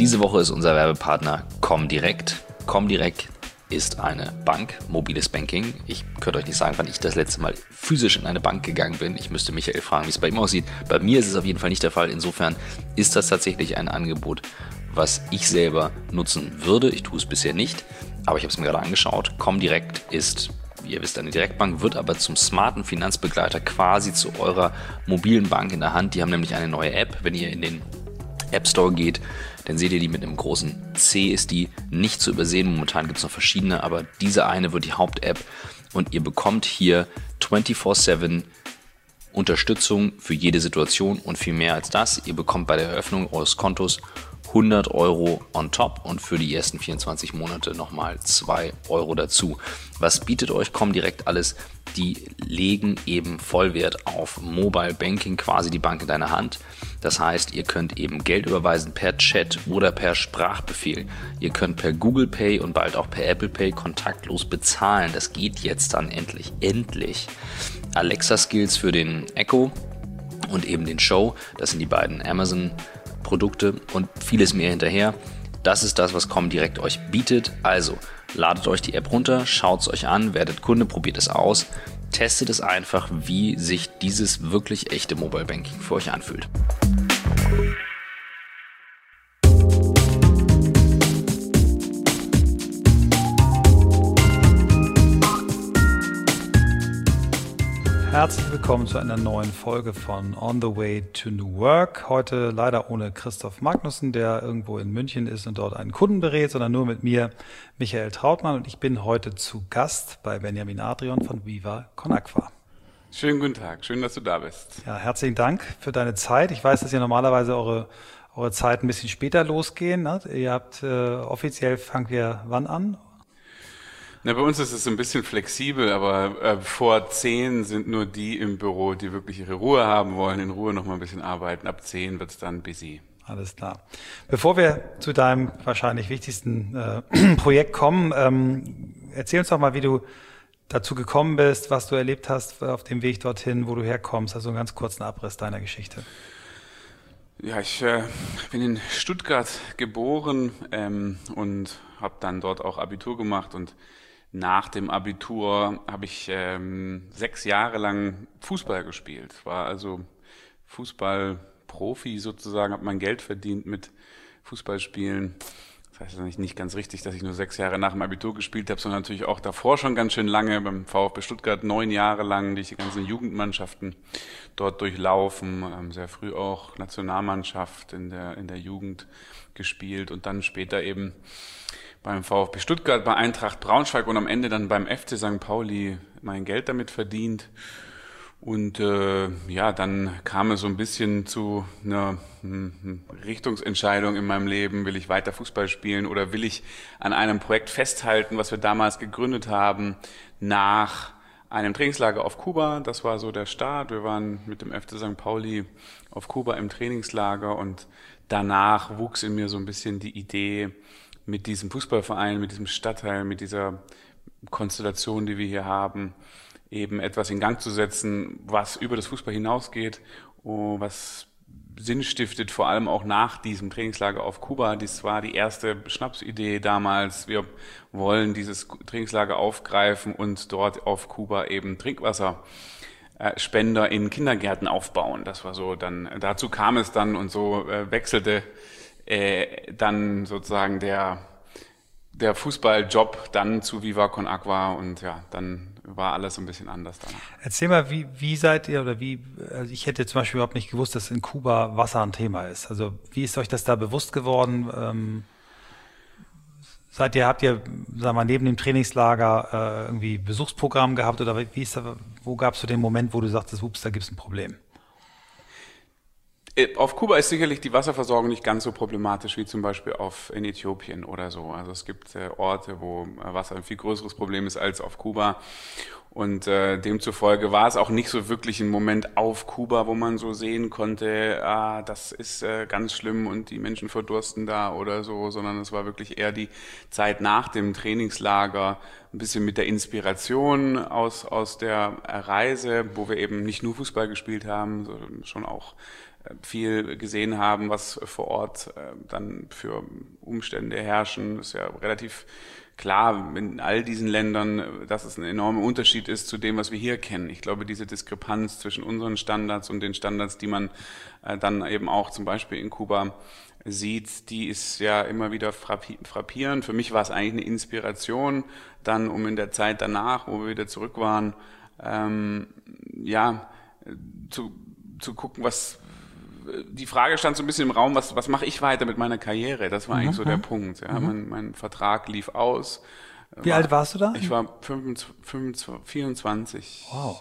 Diese Woche ist unser Werbepartner Comdirect. Comdirect ist eine Bank, mobiles Banking. Ich könnte euch nicht sagen, wann ich das letzte Mal physisch in eine Bank gegangen bin. Ich müsste Michael fragen, wie es bei ihm aussieht. Bei mir ist es auf jeden Fall nicht der Fall. Insofern ist das tatsächlich ein Angebot, was ich selber nutzen würde. Ich tue es bisher nicht, aber ich habe es mir gerade angeschaut. Comdirect ist, wie ihr wisst, eine Direktbank, wird aber zum smarten Finanzbegleiter quasi zu eurer mobilen Bank in der Hand. Die haben nämlich eine neue App. Wenn ihr in den App Store geht, dann seht ihr die mit einem großen C, ist die nicht zu übersehen. Momentan gibt es noch verschiedene, aber diese eine wird die Haupt-App und ihr bekommt hier 24/7 Unterstützung für jede Situation und viel mehr als das. Ihr bekommt bei der Eröffnung eures Kontos 100 Euro on top und für die ersten 24 Monate nochmal 2 Euro dazu. Was bietet euch Comdirect alles? Die legen eben Vollwert auf Mobile Banking, quasi die Bank in deiner Hand. Das heißt, ihr könnt eben Geld überweisen per Chat oder per Sprachbefehl. Ihr könnt per Google Pay und bald auch per Apple Pay kontaktlos bezahlen. Das geht jetzt dann endlich. Alexa-Skills für den Echo und eben den Show. Das sind die beiden Amazon-Produkte und vieles mehr hinterher. Das ist das, was Comdirect euch bietet. Also ladet euch die App runter, schaut es euch an, werdet Kunde, probiert es aus, testet es einfach, wie sich dieses wirklich echte Mobile Banking für euch anfühlt. Herzlich willkommen zu einer neuen Folge von On the Way to New Work. Heute leider ohne Christoph Magnussen, der irgendwo in München ist und dort einen Kunden berät, sondern nur mit mir, Michael Trautmann. Und ich bin heute zu Gast bei Benjamin Adrian von Viva Con Agua. Schönen guten Tag, schön, dass du da bist. Ja, herzlichen Dank für deine Zeit. Ich weiß, dass ihr normalerweise eure Zeit ein bisschen später losgehen. Ne? Ihr habt offiziell, fangt ihr wann an? Na, bei uns ist es ein bisschen flexibel, aber vor 10 sind nur die im Büro, die wirklich ihre Ruhe haben wollen, in Ruhe noch mal ein bisschen arbeiten. Ab 10 wird es dann busy. Alles klar. Bevor wir zu deinem wahrscheinlich wichtigsten Projekt kommen, erzähl uns doch mal, wie du dazu gekommen bist, was du erlebt hast auf dem Weg dorthin, wo du herkommst. Also einen ganz kurzen Abriss deiner Geschichte. Ja, ich bin in Stuttgart geboren und habe dann dort auch Abitur gemacht und nach dem Abitur habe ich 6 Jahre lang Fußball gespielt. War also Fußballprofi sozusagen, habe mein Geld verdient mit Fußballspielen. Das heißt eigentlich nicht ganz richtig, dass ich nur 6 Jahre nach dem Abitur gespielt habe, sondern natürlich auch davor schon ganz schön lange. Beim VfB Stuttgart 9 Jahre lang, die ganzen Jugendmannschaften dort durchlaufen. Sehr früh auch Nationalmannschaft in der Jugend gespielt und dann später eben beim VfB Stuttgart, bei Eintracht Braunschweig und am Ende dann beim FC St. Pauli mein Geld damit verdient. Und dann kam es so ein bisschen zu einer Richtungsentscheidung in meinem Leben. Will ich weiter Fußball spielen oder will ich an einem Projekt festhalten, was wir damals gegründet haben, nach einem Trainingslager auf Kuba? Das war so der Start. Wir waren mit dem FC St. Pauli auf Kuba im Trainingslager und danach wuchs in mir so ein bisschen die Idee, mit diesem Fußballverein, mit diesem Stadtteil, mit dieser Konstellation, die wir hier haben, eben etwas in Gang zu setzen, was über das Fußball hinausgeht, was Sinn stiftet, vor allem auch nach diesem Trainingslager auf Kuba. Das war die erste Schnapsidee damals. Wir wollen dieses Trainingslager aufgreifen und dort auf Kuba eben Trinkwasserspender in Kindergärten aufbauen. Das war so dann, dazu kam es dann und so wechselte dann sozusagen der Fußballjob dann zu Viva Con Agua und ja, dann war alles ein bisschen anders danach. Erzähl mal, wie seid ihr oder also ich hätte zum Beispiel überhaupt nicht gewusst, dass in Kuba Wasser ein Thema ist. Also wie ist euch das da bewusst geworden? Habt ihr, sagen wir mal, neben dem Trainingslager irgendwie Besuchsprogramm gehabt oder wo gab es so den Moment, wo du sagtest, ups, da gibt es ein Problem? Auf Kuba ist sicherlich die Wasserversorgung nicht ganz so problematisch wie zum Beispiel in Äthiopien oder so. Also es gibt Orte, wo Wasser ein viel größeres Problem ist als auf Kuba. Und demzufolge war es auch nicht so wirklich ein Moment auf Kuba, wo man so sehen konnte, das ist ganz schlimm und die Menschen verdursten da oder so, sondern es war wirklich eher die Zeit nach dem Trainingslager, ein bisschen mit der Inspiration aus der Reise, wo wir eben nicht nur Fußball gespielt haben, sondern schon auch viel gesehen haben, was vor Ort dann für Umstände herrschen. Das ist ja relativ klar in all diesen Ländern, dass es ein enormer Unterschied ist zu dem, was wir hier kennen. Ich glaube, diese Diskrepanz zwischen unseren Standards und den Standards, die man dann eben auch zum Beispiel in Kuba sieht, die ist ja immer wieder frappierend. Für mich war es eigentlich eine Inspiration, dann um in der Zeit danach, wo wir wieder zurück waren, zu gucken, die Frage stand so ein bisschen im Raum, was mache ich weiter mit meiner Karriere? Das war eigentlich so der Punkt. Ja. Mein Vertrag lief aus. Wie alt warst du da? Ich war 24. Wow.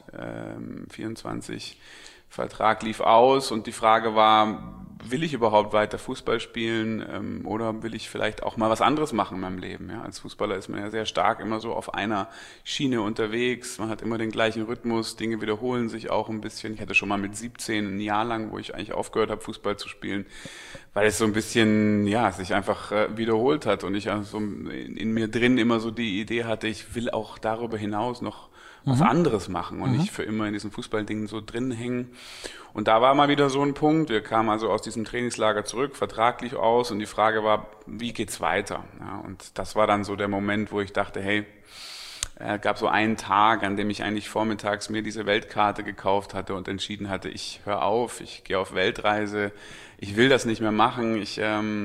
24. Vertrag lief aus und die Frage war, will ich überhaupt weiter Fußball spielen oder will ich vielleicht auch mal was anderes machen in meinem Leben? Ja, als Fußballer ist man ja sehr stark immer so auf einer Schiene unterwegs, man hat immer den gleichen Rhythmus, Dinge wiederholen sich auch ein bisschen. Ich hatte schon mal mit 17 ein Jahr lang, wo ich eigentlich aufgehört habe, Fußball zu spielen, weil es so ein bisschen, sich einfach wiederholt hat und ich also in mir drin immer so die Idee hatte, ich will auch darüber hinaus noch was anderes machen und nicht für immer in diesen Fußballdingen so drin hängen. Und da war mal wieder so ein Punkt, wir kamen also aus diesem Trainingslager zurück, Vertrag lief aus und die Frage war, wie geht's weiter? Ja, und das war dann so der Moment, wo ich dachte, hey, gab so einen Tag, an dem ich eigentlich vormittags mir diese Weltkarte gekauft hatte und entschieden hatte, ich höre auf, ich gehe auf Weltreise, ich will das nicht mehr machen, ich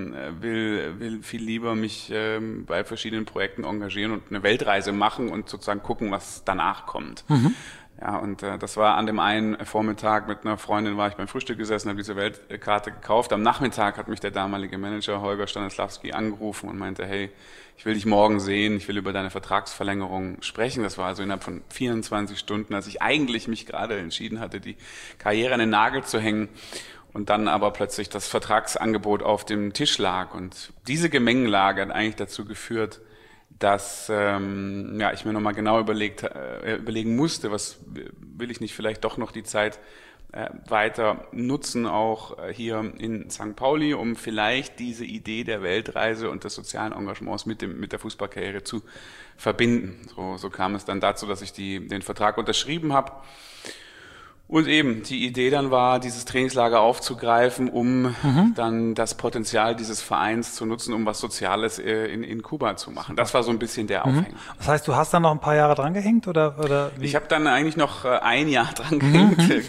will viel lieber mich bei verschiedenen Projekten engagieren und eine Weltreise machen und sozusagen gucken, was danach kommt. Ja, und das war an dem einen Vormittag mit einer Freundin, war ich beim Frühstück gesessen, habe diese Weltkarte gekauft. Am Nachmittag hat mich der damalige Manager Holger Stanislawski angerufen und meinte, hey, ich will dich morgen sehen, ich will über deine Vertragsverlängerung sprechen. Das war also innerhalb von 24 Stunden, als ich eigentlich mich gerade entschieden hatte, die Karriere an den Nagel zu hängen. Und dann aber plötzlich das Vertragsangebot auf dem Tisch lag. Und diese Gemengelage hat eigentlich dazu geführt, dass ich mir nochmal genau überlegen musste, was will ich nicht vielleicht doch noch die Zeit weiter nutzen, auch hier in St. Pauli, um vielleicht diese Idee der Weltreise und des sozialen Engagements mit der Fußballkarriere zu verbinden. So kam es dann dazu, dass ich den Vertrag unterschrieben habe. Und eben, die Idee dann war, dieses Trainingslager aufzugreifen, um dann das Potenzial dieses Vereins zu nutzen, um was Soziales in Kuba zu machen. Das war so ein bisschen der Aufhänger. Das heißt, du hast dann noch ein paar Jahre dran gehängt oder wie? Ich habe dann eigentlich noch ein Jahr dran gehängt,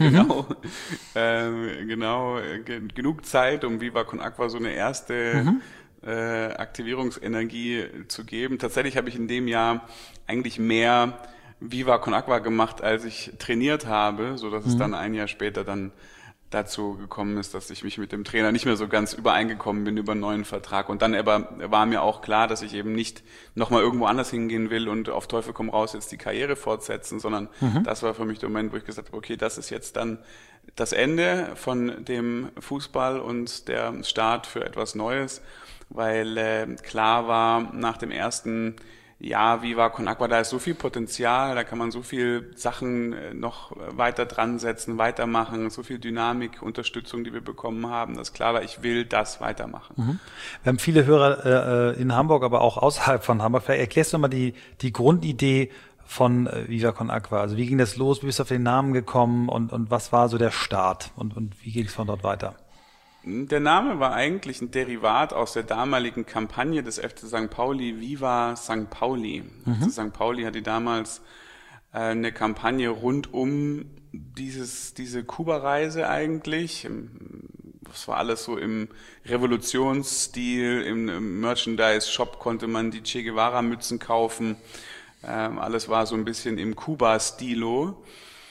genug Zeit, um Viva Con Agua so eine erste Aktivierungsenergie zu geben. Tatsächlich habe ich in dem Jahr eigentlich mehr Viva Con Agua gemacht, als ich trainiert habe, so dass es dann ein Jahr später dann dazu gekommen ist, dass ich mich mit dem Trainer nicht mehr so ganz übereingekommen bin über einen neuen Vertrag. Und dann aber war mir auch klar, dass ich eben nicht nochmal irgendwo anders hingehen will und auf Teufel komm raus jetzt die Karriere fortsetzen, sondern das war für mich der Moment, wo ich gesagt habe, okay, das ist jetzt dann das Ende von dem Fußball und der Start für etwas Neues, weil klar war nach dem ersten Viva Con Agua, da ist so viel Potenzial, da kann man so viel Sachen noch weiter dran setzen, weitermachen, so viel Dynamik, Unterstützung, die wir bekommen haben, dass klar war, ich will das weitermachen. Wir haben viele Hörer in Hamburg, aber auch außerhalb von Hamburg. Vielleicht erklärst du mal die Grundidee von Viva Con Agua. Also wie ging das los, wie bist du auf den Namen gekommen und was war so der Start und wie ging es von dort weiter? Der Name war eigentlich ein Derivat aus der damaligen Kampagne des FC St. Pauli, Viva St. Pauli. St. Pauli hatte damals eine Kampagne rund um diese Kuba-Reise eigentlich. Das war alles so im Revolutionsstil, im Merchandise-Shop konnte man die Che Guevara-Mützen kaufen. Alles war so ein bisschen im Kuba-Stilo.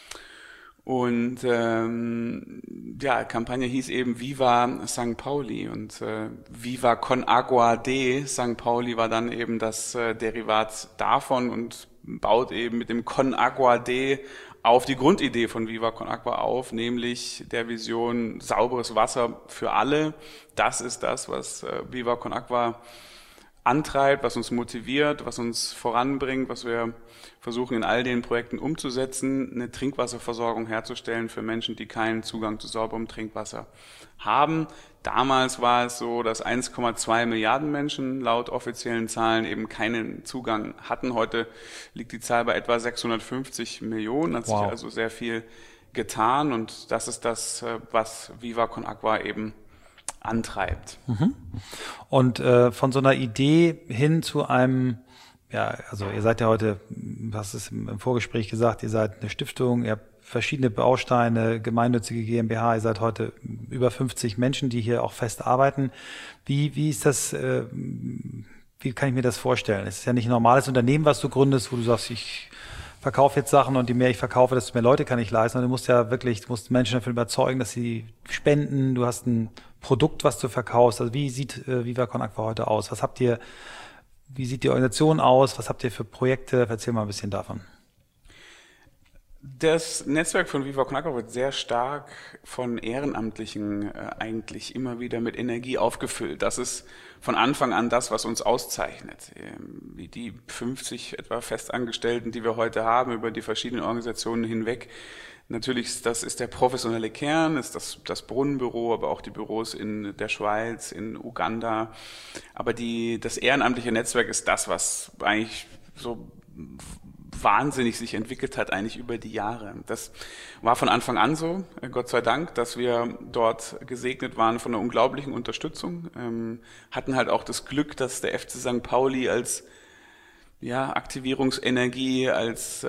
Und Kampagne hieß eben Viva St. Pauli und Viva Con Agua de St. Pauli war dann eben das Derivat davon und baut eben mit dem Con Agua de auf die Grundidee von Viva Con Agua auf, nämlich der Vision sauberes Wasser für alle. Das ist das, was Viva Con Agua antreibt, was uns motiviert, was uns voranbringt, was wir versuchen in all den Projekten umzusetzen, eine Trinkwasserversorgung herzustellen für Menschen, die keinen Zugang zu sauberem Trinkwasser haben. Damals war es so, dass 1,2 Milliarden Menschen laut offiziellen Zahlen eben keinen Zugang hatten. Heute liegt die Zahl bei etwa 650 Millionen, hat sich also sehr viel getan und das ist das, was Viva Con Agua eben antreibt. Und von so einer Idee hin zu einem, ja, also ihr seid ja heute, du hast es im Vorgespräch gesagt, ihr seid eine Stiftung, ihr habt verschiedene Bausteine, gemeinnützige GmbH, ihr seid heute über 50 Menschen, die hier auch fest arbeiten. Wie ist das, wie kann ich mir das vorstellen? Es ist ja nicht ein normales Unternehmen, was du gründest, wo du sagst, ich verkaufe jetzt Sachen und je mehr ich verkaufe, desto mehr Leute kann ich leisten. Und du musst ja wirklich, du musst Menschen davon überzeugen, dass sie spenden. Du hast ein Produkt, was du verkaufst. Also wie sieht Viva Con Agua heute aus? Wie sieht die Organisation aus? Was habt ihr für Projekte? Erzähl mal ein bisschen davon. Das Netzwerk von Viva Con Agua wird sehr stark von Ehrenamtlichen eigentlich immer wieder mit Energie aufgefüllt. Das ist von Anfang an das, was uns auszeichnet. Wie die 50 etwa Festangestellten, die wir heute haben, über die verschiedenen Organisationen hinweg. Natürlich, das ist der professionelle Kern, ist das Brunnenbüro, aber auch die Büros in der Schweiz, in Uganda. Aber das ehrenamtliche Netzwerk ist das, was eigentlich so wahnsinnig sich entwickelt hat eigentlich über die Jahre. Das war von Anfang an so, Gott sei Dank, dass wir dort gesegnet waren von einer unglaublichen Unterstützung, hatten halt auch das Glück, dass der FC St. Pauli als Aktivierungsenergie, als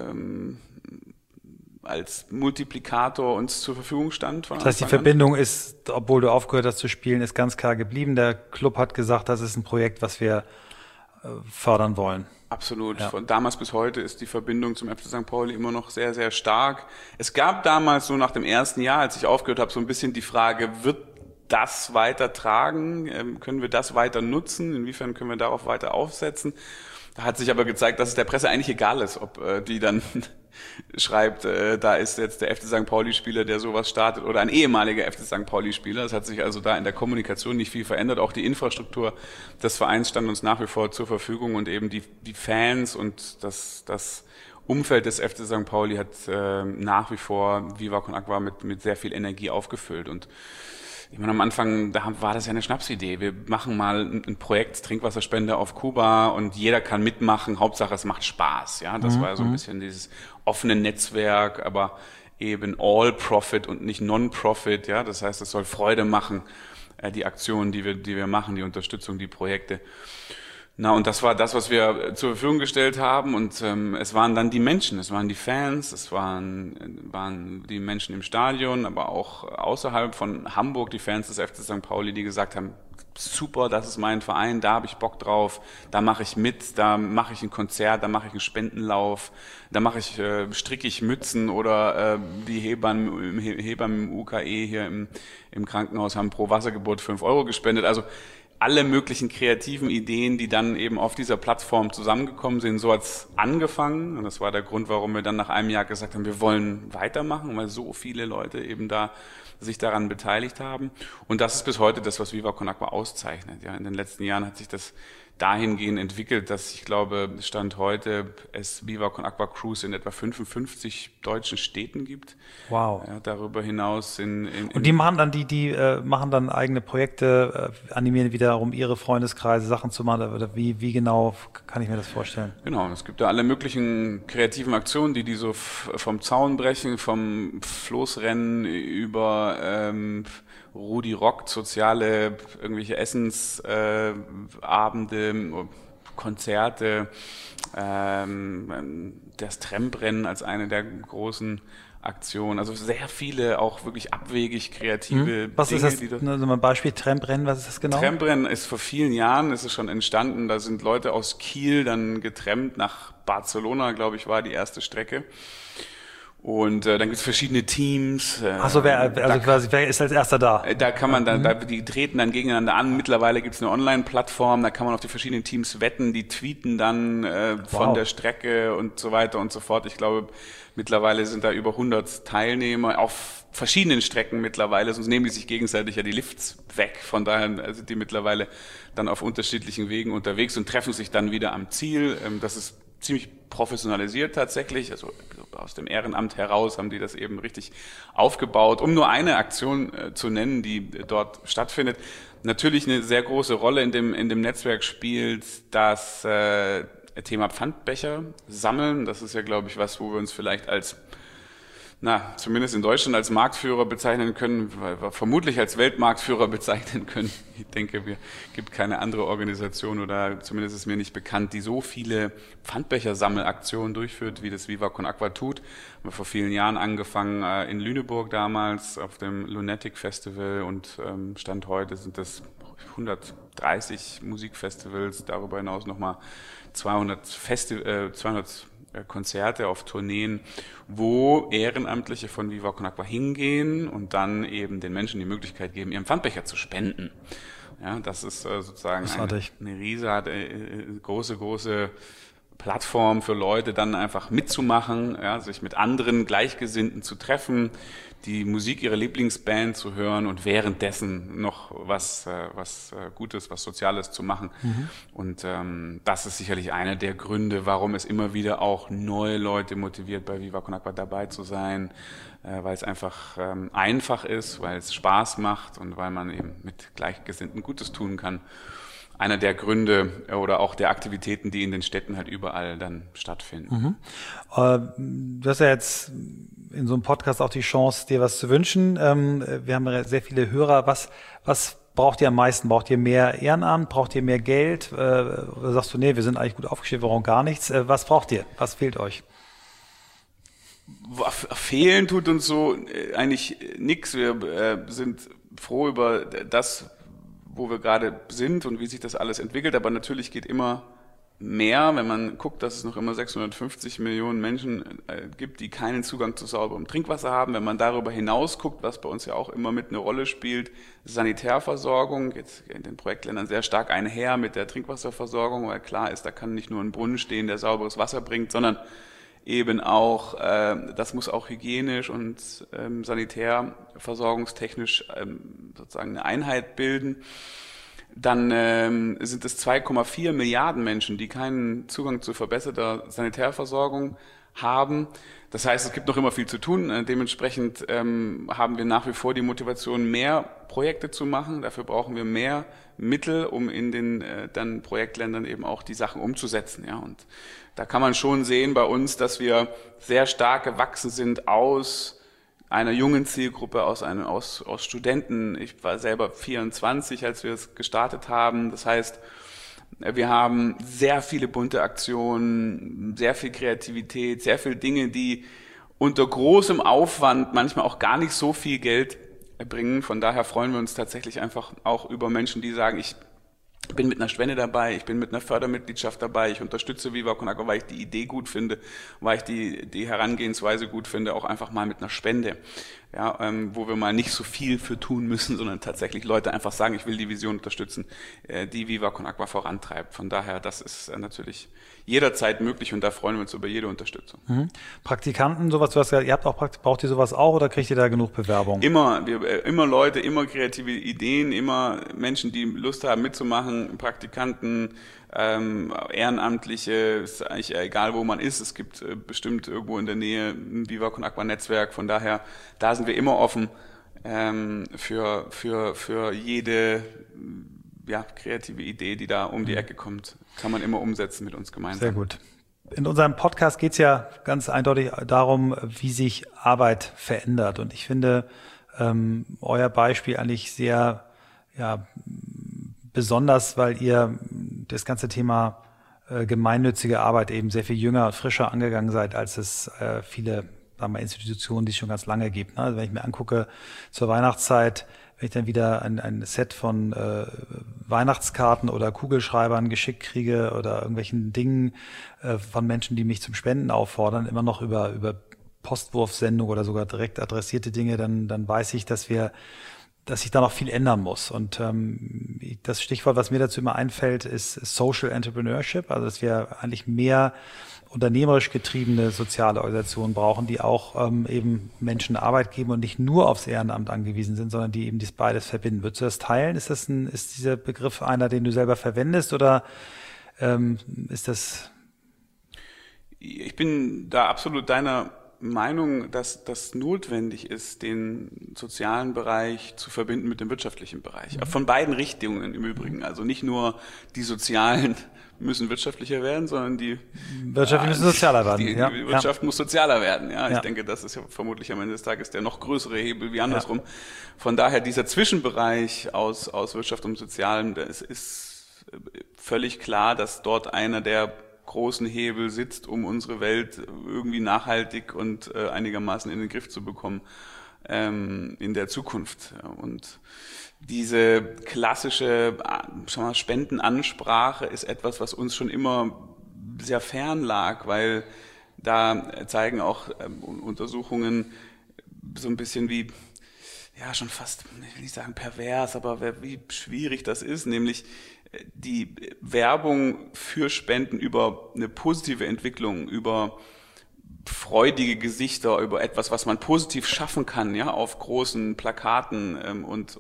Multiplikator uns zur Verfügung stand. Das heißt, die Verbindung ist, obwohl du aufgehört hast zu spielen, ist ganz klar geblieben. Der Club hat gesagt, das ist ein Projekt, was wir fördern wollen. Absolut. Ja. Von damals bis heute ist die Verbindung zum FC St. Pauli immer noch sehr, sehr stark. Es gab damals so nach dem ersten Jahr, als ich aufgehört habe, so ein bisschen die Frage, wird das weiter tragen? Können wir das weiter nutzen? Inwiefern können wir darauf weiter aufsetzen? Da hat sich aber gezeigt, dass es der Presse eigentlich egal ist, ob die dann schreibt, da ist jetzt der FC St. Pauli-Spieler, der sowas startet, oder ein ehemaliger FC St. Pauli-Spieler. Es hat sich also da in der Kommunikation nicht viel verändert. Auch die Infrastruktur des Vereins stand uns nach wie vor zur Verfügung und eben die Fans und das Umfeld des FC St. Pauli hat nach wie vor Viva Con Agua mit sehr viel Energie aufgefüllt. Und ich meine, am Anfang, da war das ja eine Schnapsidee. Wir machen mal ein Projekt Trinkwasserspende auf Kuba und jeder kann mitmachen. Hauptsache, es macht Spaß. Ja, das war so ein bisschen dieses offene Netzwerk, aber eben All-Profit und nicht Non-Profit. Ja, das heißt, es soll Freude machen, die Aktionen, die wir machen, die Unterstützung, die Projekte. Na, und das war das, was wir zur Verfügung gestellt haben. Und es waren dann die Menschen, es waren die Fans, es waren die Menschen im Stadion, aber auch außerhalb von Hamburg, die Fans des FC St. Pauli, die gesagt haben, super, das ist mein Verein, da habe ich Bock drauf, da mache ich mit, da mache ich ein Konzert, da mache ich einen Spendenlauf, da stricke ich Mützen oder die Hebammen im UKE hier im Krankenhaus haben pro Wassergeburt 5 € gespendet. Also alle möglichen kreativen Ideen, die dann eben auf dieser Plattform zusammengekommen sind, so hat's angefangen. Und das war der Grund, warum wir dann nach einem Jahr gesagt haben, wir wollen weitermachen, weil so viele Leute eben da sich daran beteiligt haben. Und das ist bis heute das, was Viva Con Agua auszeichnet. Ja, in den letzten Jahren hat sich das dahingehend entwickelt, dass ich glaube, Stand heute es Viva Con Agua Cruise in etwa 55 deutschen Städten gibt. Wow. Ja, darüber hinaus und die machen dann machen dann eigene Projekte, animieren wiederum ihre Freundeskreise Sachen zu machen, oder wie genau kann ich mir das vorstellen? Genau, es gibt da alle möglichen kreativen Aktionen, die so vom Zaun brechen, vom Floßrennen über Rudi rockt, soziale irgendwelche Essensabende, Konzerte, das Tramprennen als eine der großen Aktionen. Also sehr viele auch wirklich abwegig kreative Was Dinge. ist das? Mal ein Beispiel, Tramprennen, was ist das genau? Tramprennen ist vor vielen Jahren, ist es schon entstanden. Da sind Leute aus Kiel dann getrampt nach Barcelona, glaube ich, war die erste Strecke. Und dann gibt es verschiedene Teams. Wer ist als erster da? Da kann man dann, die treten dann gegeneinander an. Mittlerweile gibt es eine Online-Plattform, da kann man auf die verschiedenen Teams wetten, die tweeten dann von der Strecke und so weiter und so fort. Ich glaube, mittlerweile sind da über 100 Teilnehmer auf verschiedenen Strecken mittlerweile, sonst nehmen die sich gegenseitig ja die Lifts weg. Von daher sind die mittlerweile dann auf unterschiedlichen Wegen unterwegs und treffen sich dann wieder am Ziel. Das ist ziemlich professionalisiert tatsächlich, also aus dem Ehrenamt heraus haben die das eben richtig aufgebaut. Um nur eine Aktion zu nennen, die dort stattfindet, natürlich eine sehr große Rolle in dem Netzwerk spielt das Thema Pfandbecher sammeln. Das ist ja, glaube ich, was, wo wir uns vielleicht als zumindest in Deutschland als Marktführer bezeichnen können, vermutlich als Weltmarktführer bezeichnen können. Ich denke, gibt keine andere Organisation oder zumindest ist mir nicht bekannt, die so viele Pfandbechersammelaktionen durchführt, wie das Viva Con Agua tut. Haben wir vor vielen Jahren angefangen in Lüneburg damals auf dem Lunatic Festival und Stand heute sind das 130 Musikfestivals, darüber hinaus nochmal 200 Konzerte auf Tourneen, wo Ehrenamtliche von Viva Con Agua hingehen und dann eben den Menschen die Möglichkeit geben, ihren Pfandbecher zu spenden. Ja, das ist sozusagen eine große Plattform für Leute, dann einfach mitzumachen, ja, sich mit anderen Gleichgesinnten zu treffen, die Musik ihrer Lieblingsband zu hören und währenddessen noch was Gutes, was Soziales zu machen. Und das ist sicherlich einer der Gründe, warum es immer wieder auch neue Leute motiviert, bei Viva Con Agua dabei zu sein, weil es einfach einfach ist, weil es Spaß macht und weil man eben mit Gleichgesinnten Gutes tun kann. Einer der Gründe oder auch der Aktivitäten, die in den Städten halt überall dann stattfinden. Du hast ja jetzt in so einem Podcast auch die Chance, dir was zu wünschen. Wir haben ja sehr viele Hörer. Was braucht ihr am meisten? Braucht ihr mehr Ehrenamt? Braucht ihr mehr Geld? Oder sagst du, nee, wir sind eigentlich gut aufgestellt, wir brauchen gar nichts? Was braucht ihr? Was fehlt euch? Fehlen tut uns so eigentlich nichts. Wir sind froh über das, wo wir gerade sind und wie sich das alles entwickelt. Aber natürlich geht immer mehr, wenn man guckt, dass es noch immer 650 Millionen Menschen gibt, die keinen Zugang zu sauberem Trinkwasser haben. Wenn man darüber hinaus guckt, was bei uns ja auch immer mit eine Rolle spielt, Sanitärversorgung, jetzt in den Projektländern sehr stark einher mit der Trinkwasserversorgung, weil klar ist, da kann nicht nur ein Brunnen stehen, der sauberes Wasser bringt, sondern eben auch, das muss auch hygienisch und sanitärversorgungstechnisch sozusagen eine Einheit bilden. Dann sind es 2,4 Milliarden Menschen, die keinen Zugang zu verbesserter Sanitärversorgung haben. Das heißt, es gibt noch immer viel zu tun. Dementsprechend haben wir nach wie vor die Motivation, mehr Projekte zu machen. Dafür brauchen wir mehr Mittel, um in den dann Projektländern eben auch die Sachen umzusetzen. Ja, und da kann man schon sehen bei uns, dass wir sehr stark gewachsen sind aus einer jungen Zielgruppe, aus Studenten. Ich war selber 24, als wir es gestartet haben. Das heißt, wir haben sehr viele bunte Aktionen, sehr viel Kreativität, sehr viele Dinge, die unter großem Aufwand manchmal auch gar nicht so viel Geld bringen. Von daher freuen wir uns tatsächlich einfach auch über Menschen, die sagen, ich bin mit einer Spende dabei, ich bin mit einer Fördermitgliedschaft dabei, ich unterstütze Viva Con Agua, weil ich die Idee gut finde, weil ich die Herangehensweise gut finde, auch einfach mal mit einer Spende. Ja, wo wir mal nicht so viel für tun müssen, sondern tatsächlich Leute einfach sagen, ich will die Vision unterstützen, die Viva Con Agua vorantreibt. Von daher, das ist natürlich jederzeit möglich und da freuen wir uns über jede Unterstützung. Praktikanten, sowas, du hast gesagt, ihr habt auch braucht ihr sowas auch oder kriegt ihr da genug Bewerbung? Immer Leute, immer kreative Ideen, immer Menschen, die Lust haben mitzumachen, Praktikanten, Ehrenamtliche, ist eigentlich egal, wo man ist. Es gibt bestimmt irgendwo in der Nähe ein Viva Con Agua Netzwerk. Von daher, da sind wir immer offen für jede kreative Idee, die da um die Ecke kommt. Kann man immer umsetzen mit uns gemeinsam. Sehr gut. In unserem Podcast geht es ja ganz eindeutig darum, wie sich Arbeit verändert. Und ich finde euer Beispiel eigentlich sehr besonders, weil ihr das ganze Thema gemeinnützige Arbeit eben sehr viel jünger und frischer angegangen seid, als es viele Institutionen, die es schon ganz lange gibt. Also wenn ich mir angucke, zur Weihnachtszeit, wenn ich dann wieder ein Set von Weihnachtskarten oder Kugelschreibern geschickt kriege oder irgendwelchen Dingen von Menschen, die mich zum Spenden auffordern, immer noch über Postwurfsendung oder sogar direkt adressierte Dinge, dann weiß ich, dass sich da noch viel ändern muss. Und das Stichwort, was mir dazu immer einfällt, ist Social Entrepreneurship, also dass wir eigentlich mehr unternehmerisch getriebene soziale Organisationen brauchen, die auch eben Menschen Arbeit geben und nicht nur aufs Ehrenamt angewiesen sind, sondern die eben dies beides verbinden. Würdest du das teilen? Ist dieser Begriff einer, den du selber verwendest oder ist das? Ich bin da absolut deiner Meinung, dass das notwendig ist, den sozialen Bereich zu verbinden mit dem wirtschaftlichen Bereich. Von beiden Richtungen im Übrigen. Also nicht nur die Sozialen müssen wirtschaftlicher werden, sondern die Wirtschaft müssen sozialer werden. Die Wirtschaft muss sozialer werden. Ja, ich denke, das ist ja vermutlich am Ende des Tages der noch größere Hebel wie andersrum. Ja. Von daher dieser Zwischenbereich aus Wirtschaft und Sozialem, es ist völlig klar, dass dort einer der großen Hebel sitzt, um unsere Welt irgendwie nachhaltig und einigermaßen in den Griff zu bekommen in der Zukunft. Und diese klassische Spendenansprache ist etwas, was uns schon immer sehr fern lag, weil da zeigen auch Untersuchungen so ein bisschen wie, ja schon fast, ich will nicht sagen pervers, aber wie schwierig das ist, nämlich die Werbung für Spenden über eine positive Entwicklung, über freudige Gesichter, über etwas, was man positiv schaffen kann, ja, auf großen Plakaten und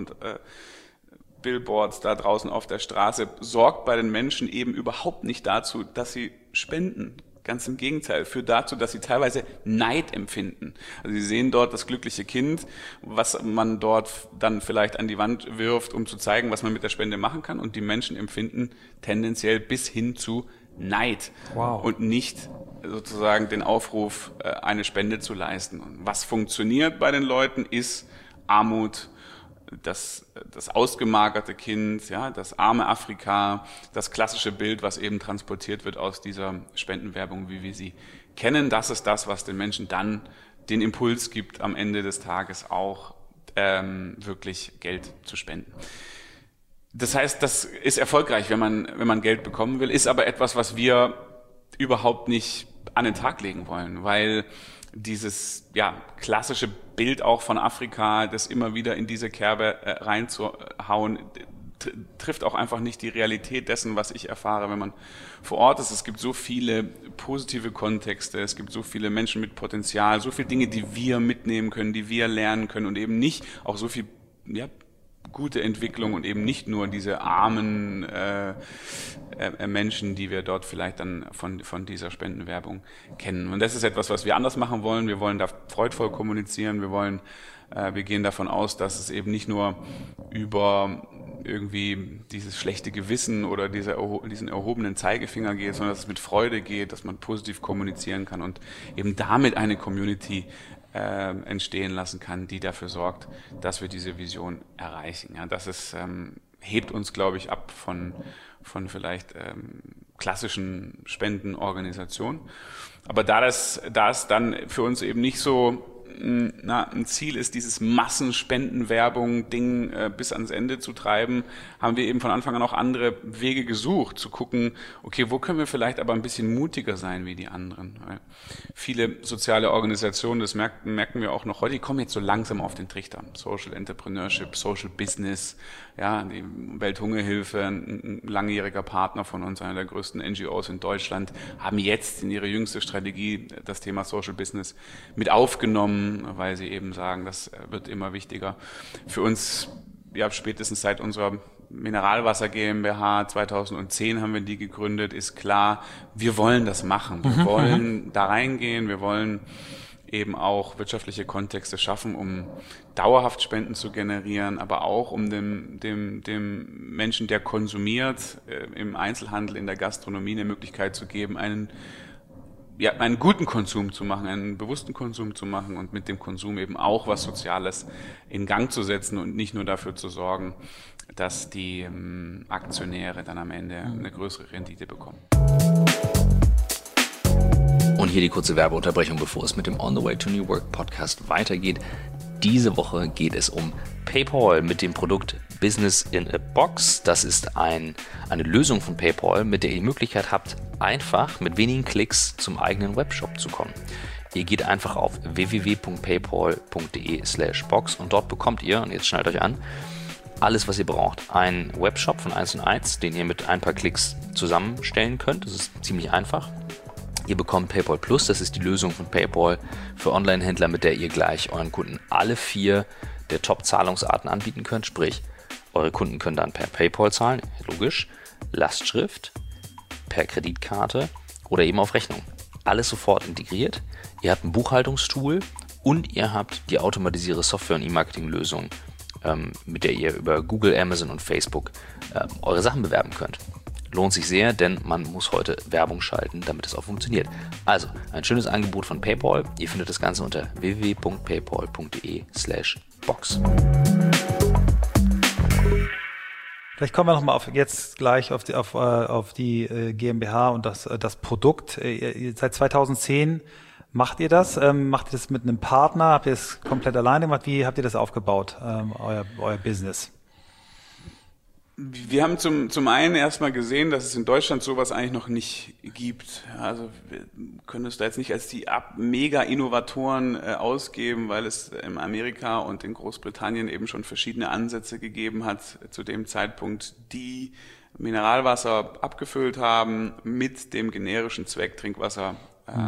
Billboards da draußen auf der Straße, sorgt bei den Menschen eben überhaupt nicht dazu, dass sie spenden. Ganz im Gegenteil, führt dazu, dass sie teilweise Neid empfinden. Also sie sehen dort das glückliche Kind, was man dort dann vielleicht an die Wand wirft, um zu zeigen, was man mit der Spende machen kann. Und die Menschen empfinden tendenziell bis hin zu Neid. Wow. Und nicht sozusagen den Aufruf, eine Spende zu leisten. Und was funktioniert bei den Leuten, ist Armut, das ausgemagerte Kind, ja, das arme Afrika, das klassische Bild, was eben transportiert wird aus dieser Spendenwerbung, wie wir sie kennen. Das ist das, was den Menschen dann den Impuls gibt, am Ende des Tages auch wirklich Geld zu spenden. Das heißt, das ist erfolgreich, wenn man Geld bekommen will, ist aber etwas, was wir überhaupt nicht an den Tag legen wollen, weil dieses klassische Bild auch von Afrika, das immer wieder in diese Kerbe reinzuhauen, trifft auch einfach nicht die Realität dessen, was ich erfahre, wenn man vor Ort ist. Es gibt so viele positive Kontexte, es gibt so viele Menschen mit Potenzial, so viele Dinge, die wir mitnehmen können, die wir lernen können und eben nicht auch so viel gute Entwicklung und eben nicht nur diese armen Menschen, die wir dort vielleicht dann von dieser Spendenwerbung kennen. Und das ist etwas, was wir anders machen wollen. Wir wollen da freudvoll kommunizieren. Wir gehen davon aus, dass es eben nicht nur über irgendwie dieses schlechte Gewissen oder diesen erhobenen Zeigefinger geht, sondern dass es mit Freude geht, dass man positiv kommunizieren kann und eben damit eine Community entstehen lassen kann, die dafür sorgt, dass wir diese Vision erreichen. Ja, das ist, hebt uns, glaube ich, ab von vielleicht klassischen Spendenorganisationen. Aber da es dann für uns eben nicht so ein Ziel ist, dieses Massenspendenwerbung-Ding bis ans Ende zu treiben, haben wir eben von Anfang an auch andere Wege gesucht, zu gucken, okay, wo können wir vielleicht aber ein bisschen mutiger sein wie die anderen? Weil viele soziale Organisationen, das merken wir auch noch heute, die kommen jetzt so langsam auf den Trichter. Social Entrepreneurship, Social Business, ja, die Welthungerhilfe, ein langjähriger Partner von uns, einer der größten NGOs in Deutschland, haben jetzt in ihre jüngste Strategie das Thema Social Business mit aufgenommen, weil sie eben sagen, das wird immer wichtiger. Für uns, spätestens seit unserer Mineralwasser GmbH 2010 haben wir die gegründet, ist klar, wir wollen das machen. Wir wollen da reingehen, wir wollen eben auch wirtschaftliche Kontexte schaffen, um dauerhaft Spenden zu generieren, aber auch um dem Menschen, der konsumiert, im Einzelhandel, in der Gastronomie eine Möglichkeit zu geben, einen guten Konsum zu machen, einen bewussten Konsum zu machen und mit dem Konsum eben auch was Soziales in Gang zu setzen und nicht nur dafür zu sorgen, dass die Aktionäre dann am Ende eine größere Rendite bekommen. Und hier die kurze Werbeunterbrechung, bevor es mit dem On the Way to New Work Podcast weitergeht. Diese Woche geht es um PayPal mit dem Produkt Business in a Box. Das ist eine Lösung von PayPal, mit der ihr die Möglichkeit habt, einfach mit wenigen Klicks zum eigenen Webshop zu kommen. Ihr geht einfach auf www.paypal.de/box und dort bekommt ihr, und jetzt schnallt euch an, alles, was ihr braucht. Ein Webshop von 1&1, den ihr mit ein paar Klicks zusammenstellen könnt. Das ist ziemlich einfach. Ihr bekommt PayPal Plus, das ist die Lösung von PayPal für Online-Händler, mit der ihr gleich euren Kunden alle 4 der Top-Zahlungsarten anbieten könnt. Sprich, eure Kunden können dann per PayPal zahlen, logisch, Lastschrift, per Kreditkarte oder eben auf Rechnung. alles sofort integriert. Ihr habt ein Buchhaltungstool und ihr habt die automatisierte Software- und E-Mamarketing-Lösung, mit der ihr über Google, Amazon und Facebook eure Sachen bewerben könnt. Lohnt sich sehr, denn man muss heute Werbung schalten, damit es auch funktioniert. Also, ein schönes Angebot von PayPal. Ihr findet das Ganze unter www.paypal.de/box. Vielleicht kommen wir nochmal jetzt gleich auf die GmbH und das Produkt. Seit 2010 macht ihr das? Macht ihr das mit einem Partner? Habt ihr es komplett alleine gemacht? Wie habt ihr das aufgebaut, euer Business? Wir haben zum einen erstmal gesehen, dass es in Deutschland sowas eigentlich noch nicht gibt. Also wir können es da jetzt nicht als die Mega-Innovatoren ausgeben, weil es in Amerika und in Großbritannien eben schon verschiedene Ansätze gegeben hat, zu dem Zeitpunkt, die Mineralwasser abgefüllt haben mit dem generischen Zweck Trinkwasser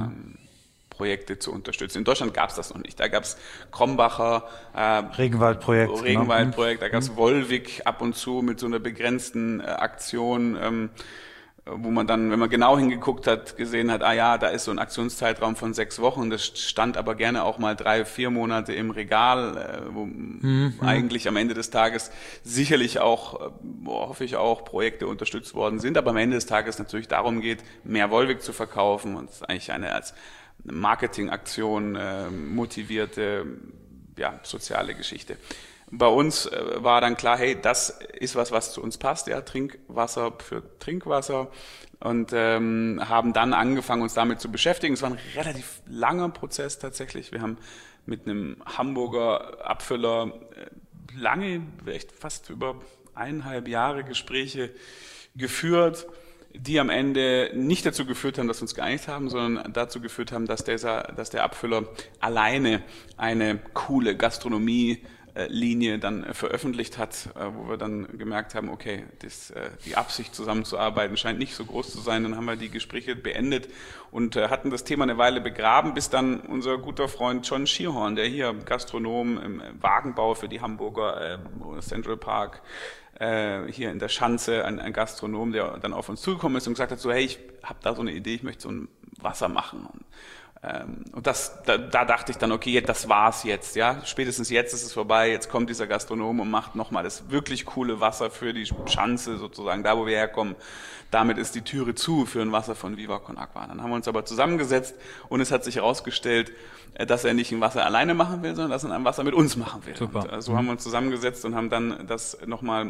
Projekte zu unterstützen. In Deutschland gab es das noch nicht. Da gab es Krombacher Regenwaldprojekt, da gab es Wolwig ab und zu mit so einer begrenzten Aktion, wo man dann, wenn man genau hingeguckt hat, gesehen hat, da ist so ein Aktionszeitraum von 6 Wochen. Das stand aber gerne auch mal 3-4 Monate im Regal, wo eigentlich am Ende des Tages sicherlich auch, hoffe ich auch, Projekte unterstützt worden sind, aber am Ende des Tages natürlich darum geht, mehr Wolwig zu verkaufen und es ist eigentlich eine als Marketingaktion motivierte soziale Geschichte. Bei uns war dann klar, hey, das ist was zu uns passt, Trinkwasser für Trinkwasser und haben dann angefangen, uns damit zu beschäftigen. Es war ein relativ langer Prozess tatsächlich. Wir haben mit einem Hamburger Abfüller lange, echt fast über 1,5 Jahre Gespräche geführt, die am Ende nicht dazu geführt haben, dass wir uns geeinigt haben, sondern dazu geführt haben, dass der Abfüller alleine eine coole Gastronomie-Linie dann veröffentlicht hat, wo wir dann gemerkt haben, okay, die Absicht zusammenzuarbeiten scheint nicht so groß zu sein. Dann haben wir die Gespräche beendet und hatten das Thema eine Weile begraben, bis dann unser guter Freund John Schierhorn, der hier Gastronom im Wagenbau für die Hamburger Central Park, hier in der Schanze, ein Gastronom, der dann auf uns zugekommen ist und gesagt hat, so, hey, ich habe da so eine Idee, ich möchte so ein Wasser machen. Und da dachte ich dann, okay, das war's jetzt, ja, spätestens jetzt ist es vorbei, jetzt kommt dieser Gastronom und macht nochmal das wirklich coole Wasser für die Schanze sozusagen, da wo wir herkommen. Damit ist die Türe zu für ein Wasser von Viva Con Aqua. Dann haben wir uns aber zusammengesetzt und es hat sich herausgestellt, dass er nicht ein Wasser alleine machen will, sondern dass er ein Wasser mit uns machen will. Super. Und so haben wir uns zusammengesetzt und haben dann das nochmal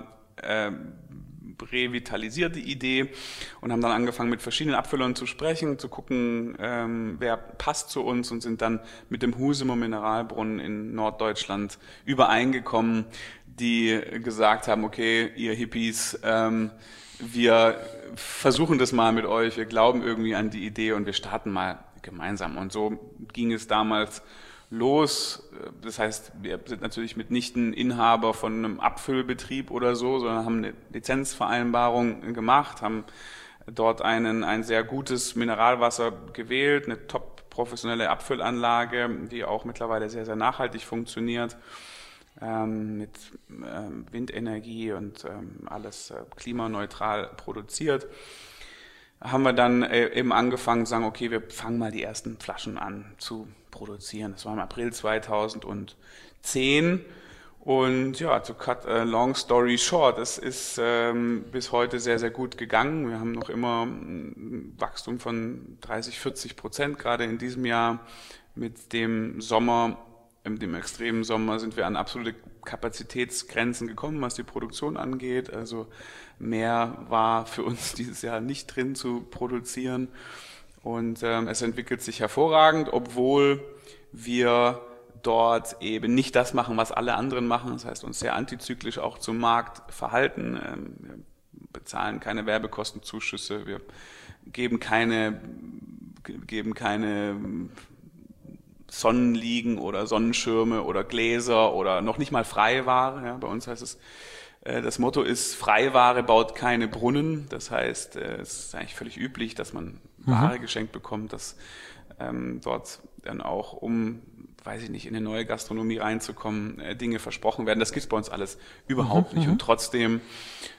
revitalisiert, die Idee, und haben dann angefangen, mit verschiedenen Abfüllern zu sprechen, zu gucken, wer passt zu uns, und sind dann mit dem Husumer Mineralbrunnen in Norddeutschland übereingekommen, die gesagt haben, okay, ihr Hippies, wir versuchen das mal mit euch, wir glauben irgendwie an die Idee und wir starten mal gemeinsam. Und so ging es damals los. Das heißt, wir sind natürlich mitnichten Inhaber von einem Abfüllbetrieb oder so, sondern haben eine Lizenzvereinbarung gemacht, haben dort ein sehr gutes Mineralwasser gewählt, eine top professionelle Abfüllanlage, die auch mittlerweile sehr, sehr nachhaltig funktioniert, mit Windenergie und alles klimaneutral produziert. Haben wir dann eben angefangen zu sagen, okay, wir fangen mal die ersten Flaschen an zu produzieren. Das war im April 2010 und ja, to cut a long story short, es ist bis heute sehr, sehr gut gegangen. Wir haben noch immer ein Wachstum von 30-40%, gerade in diesem Jahr. Mit dem Sommer, dem extremen Sommer, sind wir an absolute Kapazitätsgrenzen gekommen, was die Produktion angeht. Also mehr war für uns dieses Jahr nicht drin zu produzieren. Und es entwickelt sich hervorragend, obwohl wir dort eben nicht das machen, was alle anderen machen. Das heißt, uns sehr antizyklisch auch zum Markt verhalten. Wir bezahlen keine Werbekostenzuschüsse, wir geben keine Sonnenliegen oder Sonnenschirme oder Gläser oder noch nicht mal Freiware. Ja, bei uns heißt es, das Motto ist, Freiware baut keine Brunnen. Das heißt, es ist eigentlich völlig üblich, dass man Ware geschenkt bekommt, dass dort dann auch, um, weiß ich nicht, in eine neue Gastronomie reinzukommen, Dinge versprochen werden. Das gibt's bei uns alles überhaupt nicht. Und trotzdem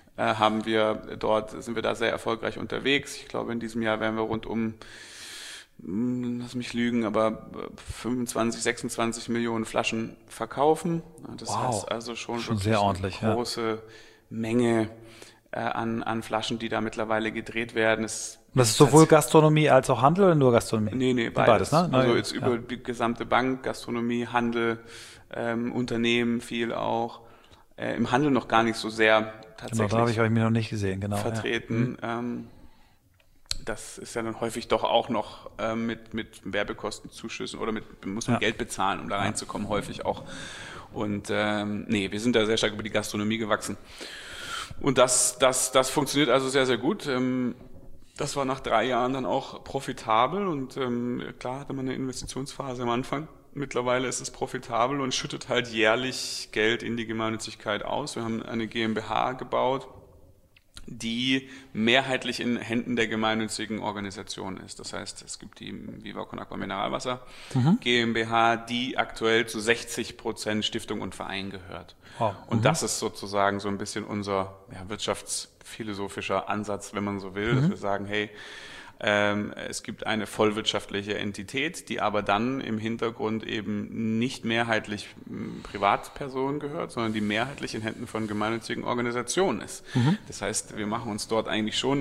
sind wir da sehr erfolgreich unterwegs. Ich glaube, in diesem Jahr werden wir rund um lass mich lügen, aber 25, 26 Millionen Flaschen verkaufen. Das heißt also schon sehr ordentlich, eine große Menge an Flaschen, die da mittlerweile gedreht werden. Das ist sowohl Gastronomie als auch Handel oder nur Gastronomie? Nee, beides. Ne? Also jetzt über die gesamte Bank, Gastronomie, Handel, Unternehmen viel auch. Im Handel noch gar nicht so sehr tatsächlich. Genau, da habe ich euch noch nicht gesehen, genau. Vertreten. Ja. Das ist ja dann häufig doch auch noch mit Werbekostenzuschüssen oder muss man Geld bezahlen, um da reinzukommen, häufig auch. Und wir sind da sehr stark über die Gastronomie gewachsen. Und das funktioniert also sehr, sehr gut. Das war nach 3 Jahren dann auch profitabel und klar hatte man eine Investitionsphase am Anfang. Mittlerweile ist es profitabel und schüttet halt jährlich Geld in die Gemeinnützigkeit aus. Wir haben eine GmbH gebaut, die mehrheitlich in Händen der gemeinnützigen Organisation ist. Das heißt, es gibt die Viva Con Agua Mineralwasser GmbH, die aktuell zu 60% Stiftung und Verein gehört. Und das ist sozusagen so ein bisschen unser wirtschaftsphilosophischer Ansatz, wenn man so will, dass wir sagen, hey, es gibt eine vollwirtschaftliche Entität, die aber dann im Hintergrund eben nicht mehrheitlich Privatpersonen gehört, sondern die mehrheitlich in Händen von gemeinnützigen Organisationen ist. Das heißt, wir machen uns dort eigentlich schon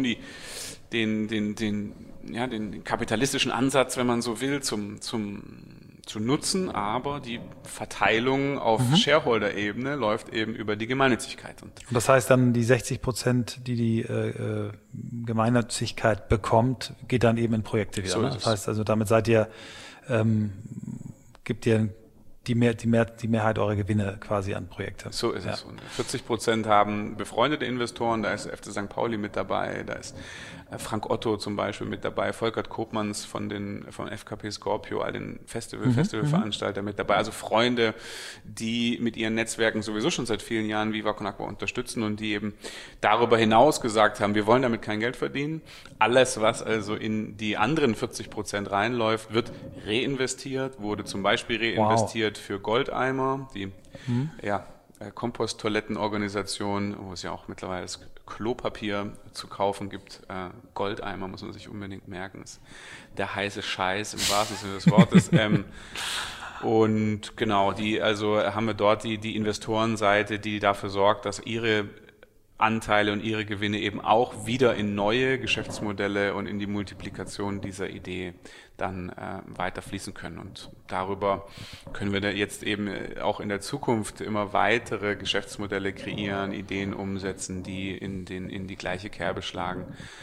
den kapitalistischen Ansatz, wenn man so will, zu nutzen, aber die Verteilung auf Shareholder-Ebene läuft eben über die Gemeinnützigkeit. Und das heißt dann, die 60%, die Gemeinnützigkeit bekommt, geht dann eben in Projekte wieder. So Ne? Das heißt also, damit seid ihr, gibt ihr die Mehrheit eurer Gewinne quasi an Projekte. So ist es. Und 40% haben befreundete Investoren, da ist der FC St. Pauli mit dabei, da ist Frank Otto zum Beispiel mit dabei, Volkert Kopmanns von FKP Scorpio, all den Festivalveranstalter mit dabei. Also Freunde, die mit ihren Netzwerken sowieso schon seit vielen Jahren Viva Con Agua unterstützen und die eben darüber hinaus gesagt haben, wir wollen damit kein Geld verdienen. Alles, was also in die anderen 40% reinläuft, wird reinvestiert, wurde zum Beispiel reinvestiert für Goldeimer, die Komposttoilettenorganisation, wo es ja auch mittlerweile das Klopapier zu kaufen gibt. Goldeimer muss man sich unbedingt merken. Ist der heiße Scheiß im wahrsten Sinne des Wortes. Und genau, haben wir dort die Investorenseite, die dafür sorgt, dass ihre Anteile und ihre Gewinne eben auch wieder in neue Geschäftsmodelle und in die Multiplikation dieser Idee dann weiter fließen können. Und darüber können wir da jetzt eben auch in der Zukunft immer weitere Geschäftsmodelle kreieren, Ideen umsetzen, die in die gleiche Kerbe schlagen,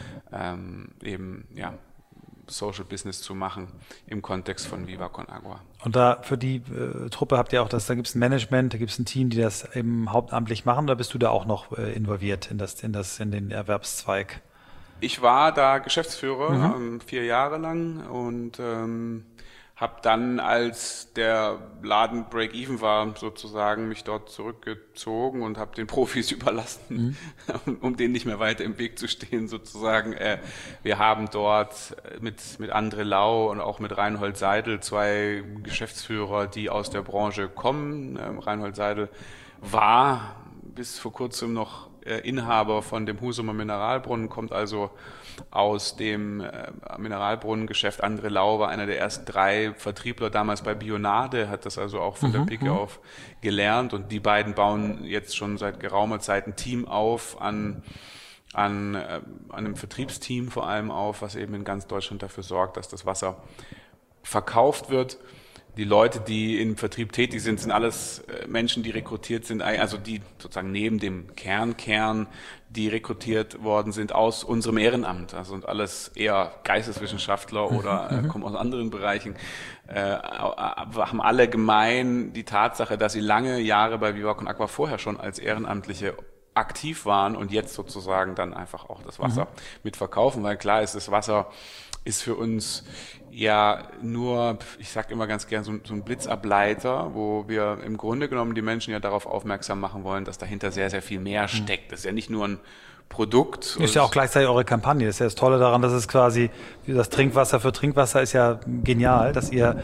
Social Business zu machen im Kontext von Viva Con Agua. Und da für die Truppe habt ihr auch da gibt es ein Management, da gibt es ein Team, die das eben hauptamtlich machen, oder bist du da auch noch involviert in den Erwerbszweig? Ich war da Geschäftsführer 4 Jahre lang und habe dann, als der Laden Break-Even war, sozusagen mich dort zurückgezogen und habe den Profis überlassen, um denen nicht mehr weiter im Weg zu stehen, sozusagen. Wir haben dort mit André Lau und auch mit Reinhold Seidel 2 Geschäftsführer, die aus der Branche kommen. Reinhold Seidel war bis vor kurzem noch Inhaber von dem Husumer Mineralbrunnen, kommt also aus dem Mineralbrunnengeschäft. André Lau war einer der ersten 3 Vertriebler damals bei Bionade, hat das also auch von der Pike auf gelernt, und die beiden bauen jetzt schon seit geraumer Zeit ein Team auf, an einem Vertriebsteam vor allem auf, was eben in ganz Deutschland dafür sorgt, dass das Wasser verkauft wird. Die Leute, die im Vertrieb tätig sind, sind alles Menschen, die rekrutiert sind, also die sozusagen neben dem Kern, die rekrutiert worden sind aus unserem Ehrenamt. Also sind alles eher Geisteswissenschaftler oder kommen aus anderen Bereichen, haben alle gemein die Tatsache, dass sie lange Jahre bei Viva Con Agua vorher schon als Ehrenamtliche aktiv waren und jetzt sozusagen dann einfach auch das Wasser mitverkaufen, weil klar ist, das Wasser ist für uns ja nur, ich sage immer ganz gern, so ein Blitzableiter, wo wir im Grunde genommen die Menschen ja darauf aufmerksam machen wollen, dass dahinter sehr, sehr viel mehr steckt. Das ist ja nicht nur ein Produkt. Ist ja auch gleichzeitig eure Kampagne. Das ist ja das Tolle daran, dass es quasi, das Trinkwasser für Trinkwasser ist ja genial, dass ihr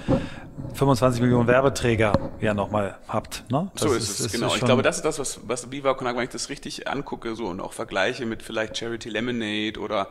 25 Millionen Werbeträger ja nochmal habt. Ne? So ist es, genau. Ich glaube, das ist das, was Viva Con Agua, wenn ich das richtig angucke so und auch vergleiche mit vielleicht Charity Lemonade oder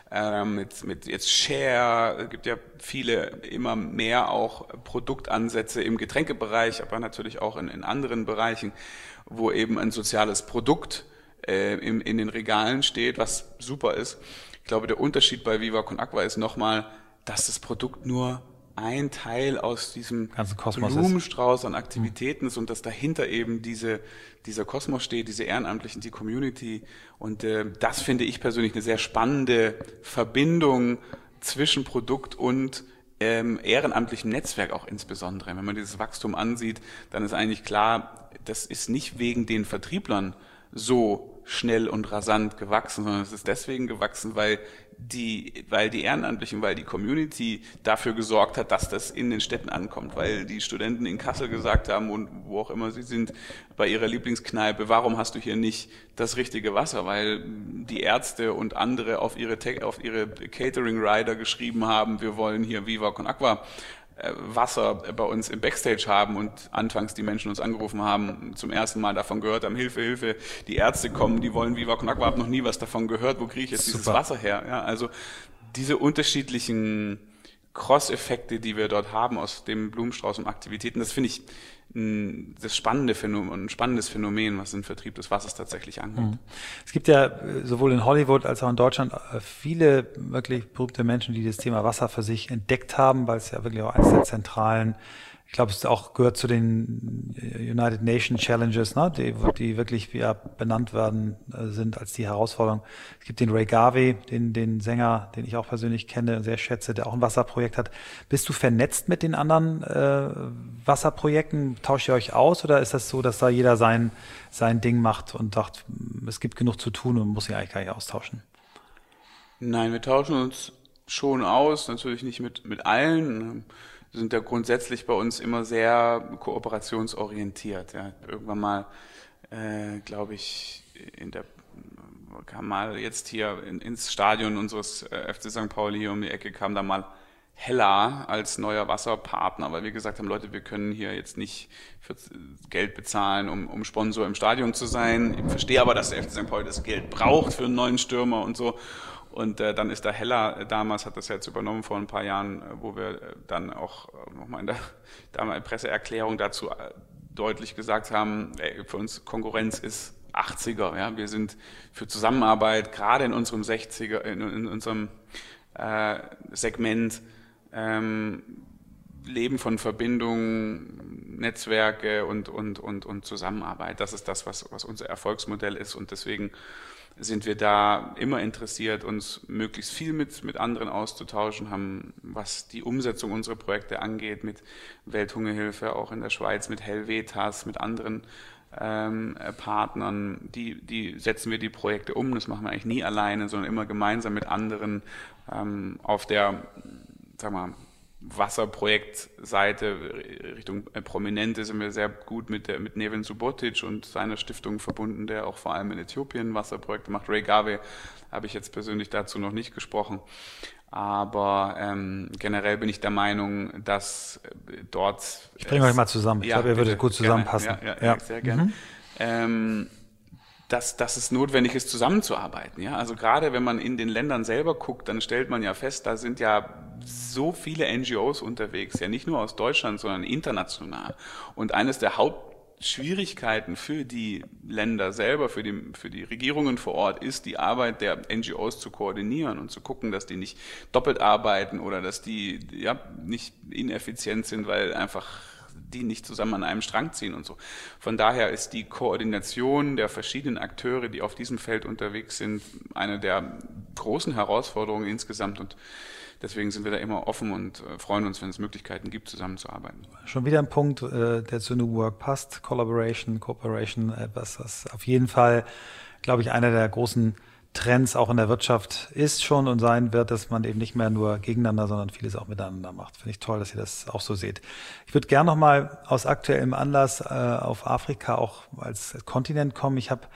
mit jetzt Share, es gibt ja viele, immer mehr auch Produktansätze im Getränkebereich, aber natürlich auch in anderen Bereichen, wo eben ein soziales Produkt in den Regalen steht, was super ist. Ich glaube, der Unterschied bei Viva Con Agua ist nochmal, dass das Produkt nur ein Teil aus diesem Blumenstrauß an Aktivitäten ist und dass dahinter eben dieser Kosmos steht, diese Ehrenamtlichen, die Community. Und das finde ich persönlich eine sehr spannende Verbindung zwischen Produkt und ehrenamtlichem Netzwerk auch insbesondere. Wenn man dieses Wachstum ansieht, dann ist eigentlich klar, das ist nicht wegen den Vertrieblern so schnell und rasant gewachsen, sondern es ist deswegen gewachsen, weil die Ehrenamtlichen, weil die Community dafür gesorgt hat, dass das in den Städten ankommt, weil die Studenten in Kassel gesagt haben und wo auch immer sie sind, bei ihrer Lieblingskneipe, warum hast du hier nicht das richtige Wasser? Weil die Ärzte und andere auf ihre Catering-Rider geschrieben haben, wir wollen hier Viva Con Agua Wasser bei uns im Backstage haben und anfangs die Menschen uns angerufen haben, zum ersten Mal davon gehört haben, Hilfe, Hilfe, die Ärzte kommen, die wollen Viva Con Agua, habe noch nie was davon gehört, wo kriege ich jetzt dieses Wasser her? Ja, also diese unterschiedlichen Cross-Effekte, die wir dort haben aus dem Blumenstrauß und Aktivitäten, das finde ich ein spannendes Phänomen, was den Vertrieb des Wassers tatsächlich angeht. Es gibt ja sowohl in Hollywood als auch in Deutschland viele wirklich berühmte Menschen, die das Thema Wasser für sich entdeckt haben, weil es ja wirklich auch eines der zentralen, ich glaube, es auch gehört zu den United Nations Challenges, ne, die wirklich benannt werden sind als die Herausforderung. Es gibt den Ray Garvey, den Sänger, den ich auch persönlich kenne und sehr schätze, der auch ein Wasserprojekt hat. Bist du vernetzt mit den anderen Wasserprojekten? Tauscht ihr euch aus oder ist das so, dass da jeder sein Ding macht und sagt, es gibt genug zu tun und muss sich eigentlich gar nicht austauschen? Nein, wir tauschen uns schon aus, natürlich nicht mit allen. Wir sind ja grundsätzlich bei uns immer sehr kooperationsorientiert. Ja. Irgendwann mal, glaube ich, kam mal jetzt hier ins Stadion unseres FC St. Pauli hier um die Ecke, kam da mal Hella als neuer Wasserpartner, weil wir gesagt haben, Leute, wir können hier jetzt nicht für Geld bezahlen, um Sponsor im Stadion zu sein. Ich verstehe aber, dass der FC St. Pauli das Geld braucht für einen neuen Stürmer und so. Und dann ist da Hella, damals hat das jetzt übernommen vor ein paar Jahren, wo wir dann auch nochmal in der Presseerklärung dazu deutlich gesagt haben, für uns Konkurrenz ist 80er. Ja? Wir sind für Zusammenarbeit, gerade in unserem 60er, in unserem Segment, Leben von Verbindungen, Netzwerke und Zusammenarbeit. Das ist das, was unser Erfolgsmodell ist und deswegen sind wir da immer interessiert, uns möglichst viel mit anderen auszutauschen, haben, was die Umsetzung unserer Projekte angeht, mit Welthungerhilfe, auch in der Schweiz, mit Helvetas, mit anderen Partnern, die setzen wir die Projekte um. Das machen wir eigentlich nie alleine, sondern immer gemeinsam mit anderen. Auf der, sagen wir mal, Wasserprojektseite Richtung Prominente sind wir sehr gut mit Nevin Subotic und seiner Stiftung verbunden, der auch vor allem in Äthiopien Wasserprojekte macht. Ray Garvey habe ich jetzt persönlich dazu noch nicht gesprochen. Aber generell bin ich der Meinung, dass dort... Ich bringe euch mal zusammen. Ich glaube, ihr würdet gut zusammenpassen. Ja, sehr gerne. Dass es notwendig ist, zusammenzuarbeiten. Ja? Also gerade wenn man in den Ländern selber guckt, dann stellt man ja fest, da sind ja so viele NGOs unterwegs, ja nicht nur aus Deutschland, sondern international. Und eines der Hauptschwierigkeiten für die Länder selber, für die Regierungen vor Ort, ist die Arbeit der NGOs zu koordinieren und zu gucken, dass die nicht doppelt arbeiten oder dass die nicht ineffizient sind, weil einfach die nicht zusammen an einem Strang ziehen und so. Von daher ist die Koordination der verschiedenen Akteure, die auf diesem Feld unterwegs sind, eine der großen Herausforderungen insgesamt und deswegen sind wir da immer offen und freuen uns, wenn es Möglichkeiten gibt, zusammenzuarbeiten. Schon wieder ein Punkt, der zu New Work passt, Cooperation, etwas, was auf jeden Fall, glaube ich, einer der großen Trends auch in der Wirtschaft ist schon und sein wird, dass man eben nicht mehr nur gegeneinander, sondern vieles auch miteinander macht. Finde ich toll, dass ihr das auch so seht. Ich würde gerne nochmal aus aktuellem Anlass auf Afrika auch als Kontinent kommen. Ich habe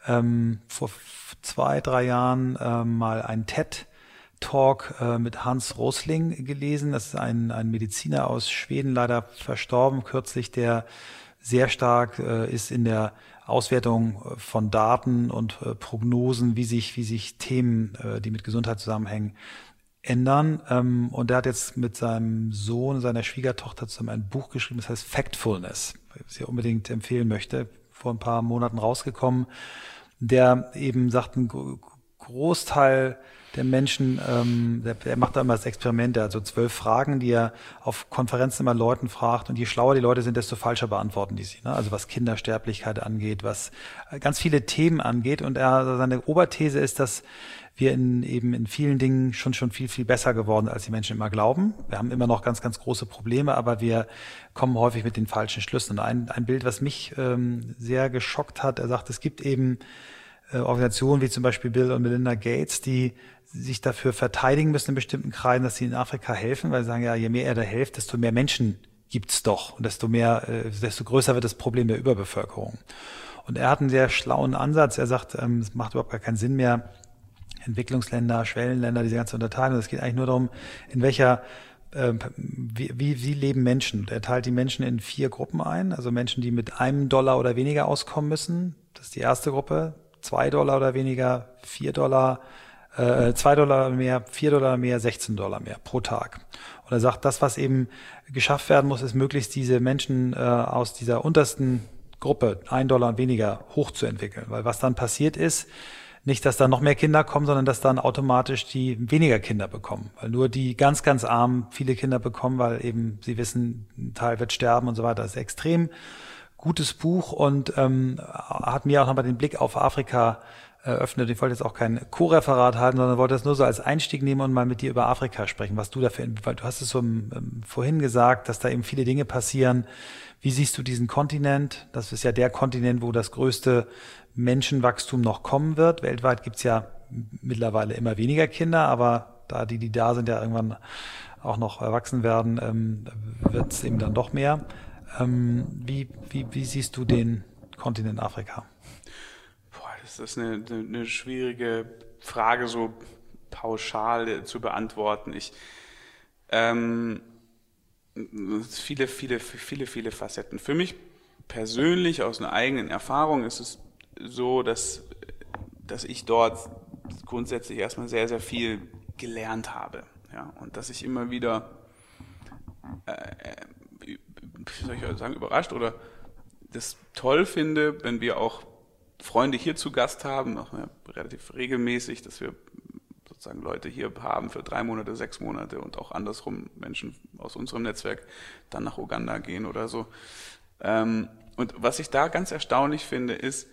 vor 2-3 Jahren mal einen TED-Talk mit Hans Rosling gelesen. Das ist ein Mediziner aus Schweden, leider verstorben kürzlich, der sehr stark ist in der Auswertung von Daten und Prognosen, wie sich Themen, die mit Gesundheit zusammenhängen, ändern. Und er hat jetzt mit seinem Sohn, seiner Schwiegertochter zusammen ein Buch geschrieben, das heißt Factfulness, was ich unbedingt empfehlen möchte, vor ein paar Monaten rausgekommen, der eben sagt, ein Großteil der Menschen, der macht da immer das Experiment, der hat so 12 Fragen, die er auf Konferenzen immer Leuten fragt, und je schlauer die Leute sind, desto falscher beantworten die sie. Ne? Also was Kindersterblichkeit angeht, was ganz viele Themen angeht, und seine Oberthese ist, dass wir in vielen Dingen schon viel, viel besser geworden, als die Menschen immer glauben. Wir haben immer noch ganz, ganz große Probleme, aber wir kommen häufig mit den falschen Schlüssen. Und ein Bild, was mich sehr geschockt hat, er sagt, es gibt eben Organisationen wie zum Beispiel Bill und Melinda Gates, die sich dafür verteidigen müssen in bestimmten Kreisen, dass sie in Afrika helfen, weil sie sagen, ja, je mehr ihr da helft, desto mehr Menschen gibt's doch, und desto größer wird das Problem der Überbevölkerung. Und er hat einen sehr schlauen Ansatz. Er sagt, es macht überhaupt gar keinen Sinn mehr, Entwicklungsländer, Schwellenländer, diese ganze Unterteilung. Es geht eigentlich nur darum, in welcher wie leben Menschen. Er teilt die Menschen in 4 Gruppen ein, also Menschen, die mit $1 oder weniger auskommen müssen. Das ist die erste Gruppe. $2 oder weniger, $4, $2 mehr, $4 mehr, $16 mehr pro Tag. Und er sagt, das, was eben geschafft werden muss, ist möglichst diese Menschen aus dieser untersten Gruppe, $1 und weniger, hochzuentwickeln. Weil was dann passiert ist, nicht, dass da noch mehr Kinder kommen, sondern dass dann automatisch die weniger Kinder bekommen. Weil nur die ganz, ganz Armen viele Kinder bekommen, weil eben sie wissen, ein Teil wird sterben und so weiter. Das ist ein extrem gutes Buch und hat mir auch nochmal den Blick auf Afrika eröffnet. Ich wollte jetzt auch kein Co-Referat halten, sondern wollte das nur so als Einstieg nehmen und mal mit dir über Afrika sprechen, was du dafür, weil du hast es so vorhin gesagt, dass da eben viele Dinge passieren. Wie siehst du diesen Kontinent? Das ist ja der Kontinent, wo das größte Menschenwachstum noch kommen wird. Weltweit gibt's ja mittlerweile immer weniger Kinder, aber da die da sind, ja irgendwann auch noch erwachsen werden, wird's eben dann doch mehr. Wie siehst du den Kontinent Afrika? Das ist eine schwierige Frage, so pauschal zu beantworten. Viele Facetten. Für mich persönlich, aus einer eigenen Erfahrung, ist es so, dass ich dort grundsätzlich erstmal sehr, sehr viel gelernt habe. Ja? Und dass ich immer wieder, wie soll ich sagen, überrascht oder das toll finde, wenn wir auch Freunde hier zu Gast haben, auch relativ regelmäßig, dass wir sozusagen Leute hier haben für 3 Monate, 6 Monate und auch andersrum Menschen aus unserem Netzwerk dann nach Uganda gehen oder so. Und was ich da ganz erstaunlich finde, ist,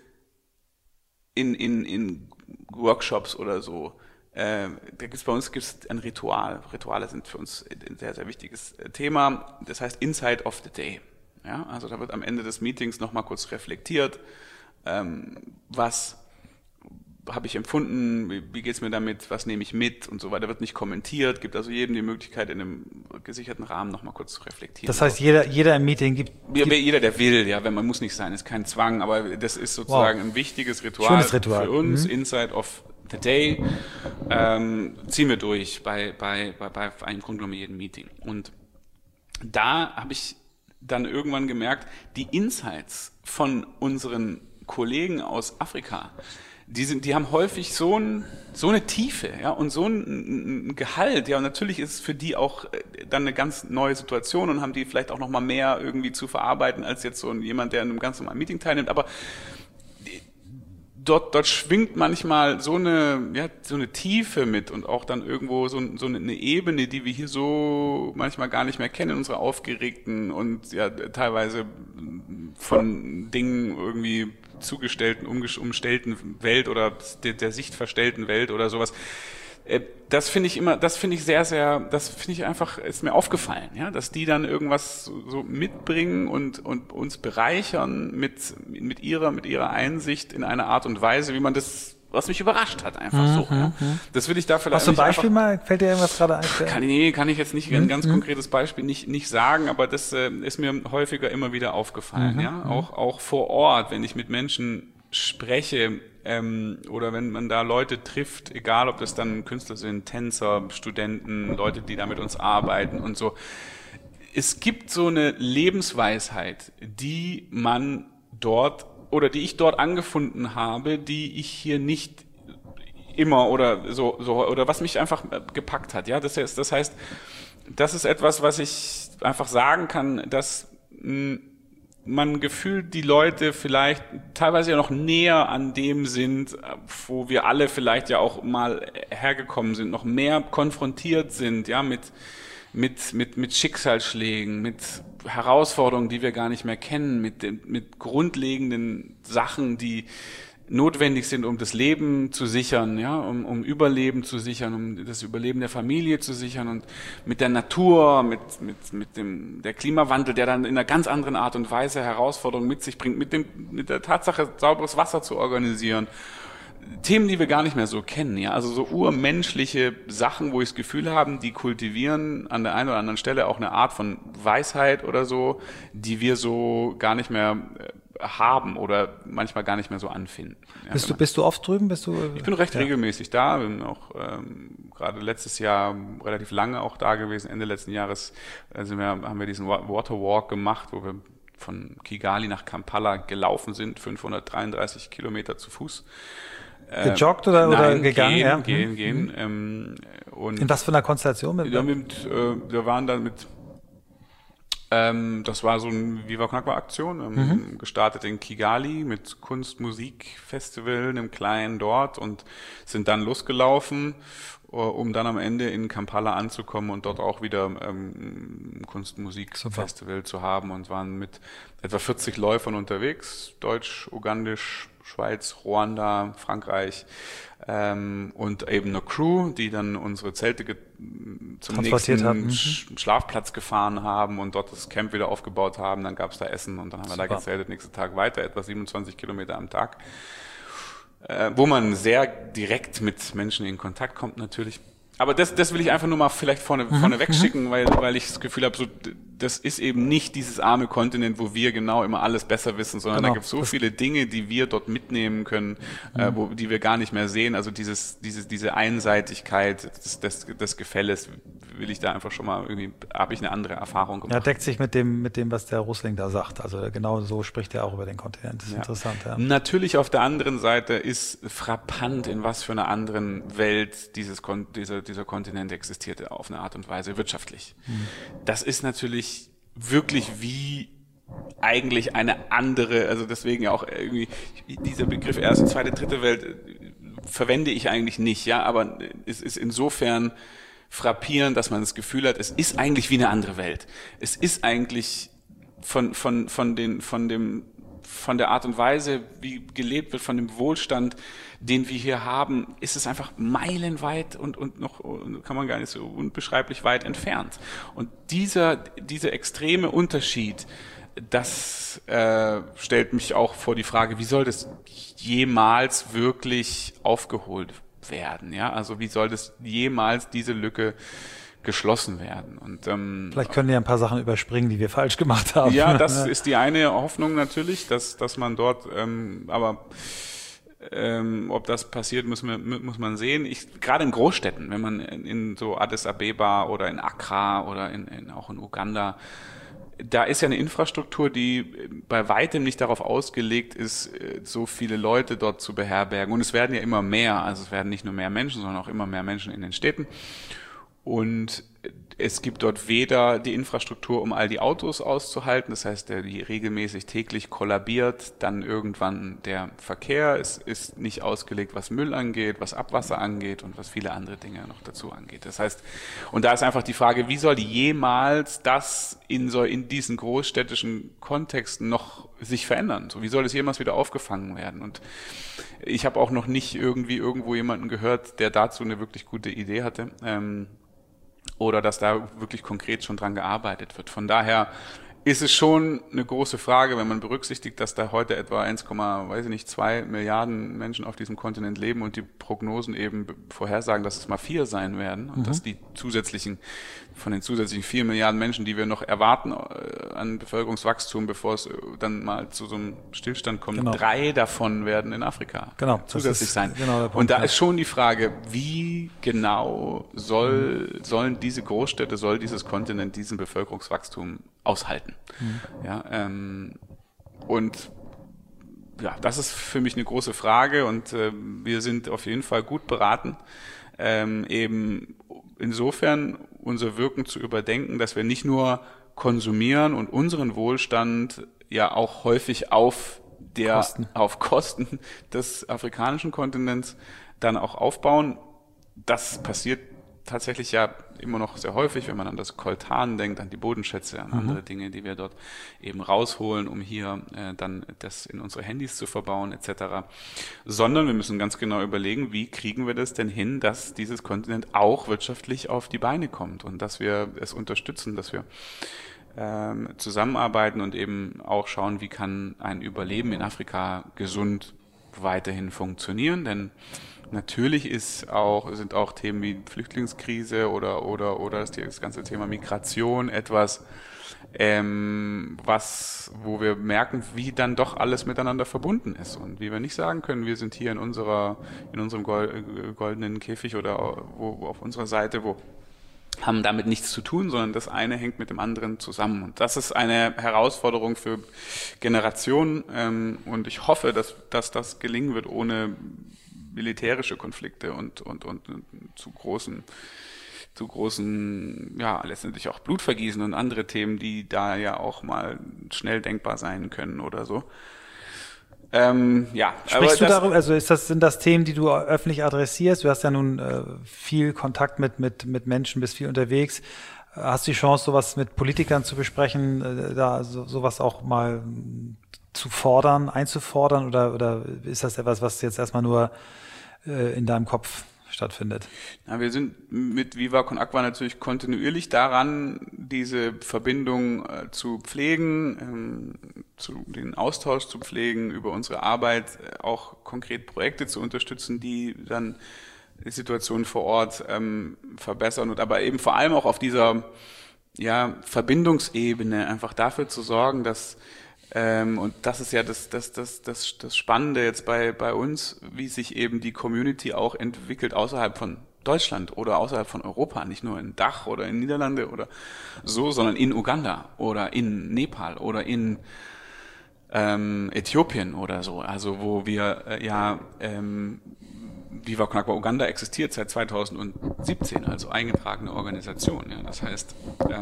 in Workshops oder so, bei uns gibt's ein Ritual. Rituale sind für uns ein sehr, sehr wichtiges Thema. Das heißt Insight of the Day. Ja, also da wird am Ende des Meetings nochmal kurz reflektiert, was habe ich empfunden, wie geht's mir damit, was nehme ich mit und so weiter, wird nicht kommentiert, gibt also jedem die Möglichkeit, in einem gesicherten Rahmen nochmal kurz zu reflektieren. Das heißt, jeder im Meeting gibt jeder, der will, ja, wenn man muss nicht sein, ist kein Zwang, aber das ist sozusagen ein wichtiges Ritual, für uns, Insight of the Day, ziehen wir durch bei einem Grunde genommen jedem Meeting. Und da habe ich dann irgendwann gemerkt, die Insights von unseren Kollegen aus Afrika, die haben häufig so eine Tiefe, ja, und so ein Gehalt, ja, und natürlich ist es für die auch dann eine ganz neue Situation und haben die vielleicht auch noch mal mehr irgendwie zu verarbeiten als jetzt so jemand, der in einem ganz normalen Meeting teilnimmt, aber dort schwingt manchmal so eine Tiefe mit und auch dann irgendwo so eine Ebene, die wir hier so manchmal gar nicht mehr kennen in unserer aufgeregten und ja teilweise von Dingen irgendwie zugestellten, umstellten Welt oder der Sicht verstellten Welt oder sowas. Das finde ich einfach, ist mir aufgefallen, ja, dass die dann irgendwas so mitbringen und uns bereichern mit ihrer Einsicht in einer Art und Weise, wie man das, was mich überrascht hat, einfach so. Ja. Das will ich da vielleicht. Hast du ein Beispiel mal? Fällt dir irgendwas gerade ein? Kann ich jetzt nicht ein ganz konkretes Beispiel nicht sagen, aber das ist mir häufiger immer wieder aufgefallen, ja. Auch vor Ort, wenn ich mit Menschen spreche, oder wenn man da Leute trifft, egal ob das dann Künstler sind, Tänzer, Studenten, Leute, die da mit uns arbeiten und so. Es gibt so eine Lebensweisheit, die man dort oder die ich dort angefunden habe, die ich hier nicht immer oder so oder was mich einfach gepackt hat. Ja, das heißt, das ist etwas, was ich einfach sagen kann, dass man gefühlt die Leute vielleicht teilweise ja noch näher an dem sind, wo wir alle vielleicht ja auch mal hergekommen sind, noch mehr konfrontiert sind, ja, mit Schicksalsschlägen, mit Herausforderungen, die wir gar nicht mehr kennen, mit grundlegenden Sachen, die notwendig sind, um das Leben zu sichern, ja, um Überleben zu sichern, um das Überleben der Familie zu sichern und mit der Natur, mit der Klimawandel, der dann in einer ganz anderen Art und Weise Herausforderungen mit sich bringt, mit der Tatsache, sauberes Wasser zu organisieren. Themen, die wir gar nicht mehr so kennen, ja, also so urmenschliche Sachen, wo ich das Gefühl habe, die kultivieren an der einen oder anderen Stelle auch eine Art von Weisheit oder so, die wir so gar nicht mehr haben oder manchmal gar nicht mehr so anfinden. Ja, bist du oft drüben? Ich bin recht regelmäßig da, bin auch gerade letztes Jahr relativ lange auch da gewesen, Ende letzten Jahres haben wir diesen Waterwalk gemacht, wo wir von Kigali nach Kampala gelaufen sind, 533 Kilometer zu Fuß. Gejoggt oder gegangen? Gehen. Und in was für einer Konstellation? Wir waren dann mit das war so eine Viva Con Agua Aktion, gestartet in Kigali mit Kunst-Musik-Festival, einem kleinen dort und sind dann losgelaufen, um dann am Ende in Kampala anzukommen und dort auch wieder Kunst-Musik-Festival zu haben und waren mit etwa 40 Läufern unterwegs, Deutsch, Ugandisch, Schweiz, Ruanda, Frankreich und eben eine Crew, die dann unsere Zelte zum nächsten Schlafplatz gefahren haben und dort das Camp wieder aufgebaut haben. Dann gab es da Essen und dann haben wir da gezeltet, nächsten Tag weiter, etwa 27 Kilometer am Tag, wo man sehr direkt mit Menschen in Kontakt kommt natürlich. Aber das will ich einfach nur mal vielleicht vorne wegschicken, weil ich das Gefühl habe, so, das ist eben nicht dieses arme Kontinent, wo wir genau immer alles besser wissen, sondern da gibt es so viele Dinge, die wir dort mitnehmen können, die wir gar nicht mehr sehen. Also diese Einseitigkeit des Gefälles will ich da einfach schon mal irgendwie, habe ich eine andere Erfahrung gemacht. Ja, deckt sich mit dem, was der Rusling da sagt. Also genau so spricht er auch über den Kontinent. Das ist interessant. Ja. Natürlich auf der anderen Seite ist frappant, in was für einer anderen Welt dieser Kontinent existierte auf eine Art und Weise wirtschaftlich. Das ist natürlich wirklich wie eigentlich eine andere, also deswegen ja auch irgendwie dieser Begriff erste, zweite, dritte Welt verwende ich eigentlich nicht, ja, aber es ist insofern frappierend, dass man das Gefühl hat, es ist eigentlich wie eine andere Welt. Es ist eigentlich von der Art und Weise, wie gelebt wird, von dem Wohlstand, den wir hier haben, ist es einfach meilenweit und noch kann man gar nicht so unbeschreiblich weit entfernt. Und dieser extreme Unterschied, das stellt mich auch vor die Frage, wie soll das jemals wirklich aufgeholt werden? Ja, also wie soll das jemals diese Lücke geschlossen werden. Und vielleicht können wir ein paar Sachen überspringen, die wir falsch gemacht haben. Ja, das ist die eine Hoffnung natürlich, dass man dort, aber ob das passiert, muss man sehen. Gerade in Großstädten, wenn man in so Addis Abeba oder in Accra oder auch in Uganda, da ist ja eine Infrastruktur, die bei weitem nicht darauf ausgelegt ist, so viele Leute dort zu beherbergen. Und es werden ja immer mehr, also es werden nicht nur mehr Menschen, sondern auch immer mehr Menschen in den Städten. Und es gibt dort weder die Infrastruktur, um all die Autos auszuhalten, das heißt, die regelmäßig täglich kollabiert, dann irgendwann der Verkehr, es ist nicht ausgelegt, was Müll angeht, was Abwasser angeht und was viele andere Dinge noch dazu angeht. Das heißt, und da ist einfach die Frage, wie soll jemals das in diesen großstädtischen Kontexten noch sich verändern? So, wie soll es jemals wieder aufgefangen werden? Und ich habe auch noch nicht irgendwo jemanden gehört, der dazu eine wirklich gute Idee hatte. Oder dass da wirklich konkret schon dran gearbeitet wird. Von daher ist es schon eine große Frage, wenn man berücksichtigt, dass da heute etwa 2 Milliarden Menschen auf diesem Kontinent leben und die Prognosen eben vorhersagen, dass es mal 4 sein werden und dass von den zusätzlichen 4 Milliarden Menschen, die wir noch erwarten an Bevölkerungswachstum, bevor es dann mal zu so einem Stillstand kommt, 3 davon werden in Afrika zusätzlich sein. Genau der Punkt, und da ist schon die Frage, wie genau sollen diese Großstädte, soll dieses Kontinent diesen Bevölkerungswachstum aushalten? Ja, und ja, das ist für mich eine große Frage und wir sind auf jeden Fall gut beraten, eben insofern unser Wirken zu überdenken, dass wir nicht nur konsumieren und unseren Wohlstand ja auch häufig auf Kosten des afrikanischen Kontinents dann auch aufbauen. Das passiert tatsächlich ja immer noch sehr häufig, wenn man an das Koltan denkt, an die Bodenschätze, an andere Dinge, die wir dort eben rausholen, um hier dann das in unsere Handys zu verbauen etc. Sondern wir müssen ganz genau überlegen, wie kriegen wir das denn hin, dass dieses Kontinent auch wirtschaftlich auf die Beine kommt und dass wir es unterstützen, dass wir zusammenarbeiten und eben auch schauen, wie kann ein Überleben in Afrika gesund weiterhin funktionieren, denn natürlich sind auch Themen wie Flüchtlingskrise oder das ganze Thema Migration etwas, wo wir merken, wie dann doch alles miteinander verbunden ist und wie wir nicht sagen können, wir sind hier in unserem goldenen Käfig oder wo auf unserer Seite, haben damit nichts zu tun, sondern das eine hängt mit dem anderen zusammen. Und das ist eine Herausforderung für Generationen und ich hoffe, dass das gelingen wird ohne militärische Konflikte und zu großen, ja, letztendlich auch Blutvergießen und andere Themen, die da ja auch mal schnell denkbar sein können oder so. Ja. Sprichst du darüber, also sind das Themen, die du öffentlich adressierst? Du hast ja nun viel Kontakt mit Menschen, bist viel unterwegs. Hast du die Chance, sowas mit Politikern zu besprechen, da sowas auch mal einzufordern oder ist das etwas, was jetzt erstmal nur in deinem Kopf stattfindet? Ja, wir sind mit Viva Con Agua natürlich kontinuierlich daran, diese Verbindung zu pflegen, den Austausch zu pflegen, über unsere Arbeit auch konkret Projekte zu unterstützen, die dann die Situation vor Ort verbessern und aber eben vor allem auch auf dieser Verbindungsebene einfach dafür zu sorgen, dass und das ist ja das Spannende jetzt bei uns, wie sich eben die Community auch entwickelt außerhalb von Deutschland oder außerhalb von Europa, nicht nur in Dach oder in Niederlande oder so, sondern in Uganda oder in Nepal oder in Äthiopien oder so, also wo wir Viva Con Agua Uganda existiert seit 2017 als eingetragene Organisation. Ja. Das heißt,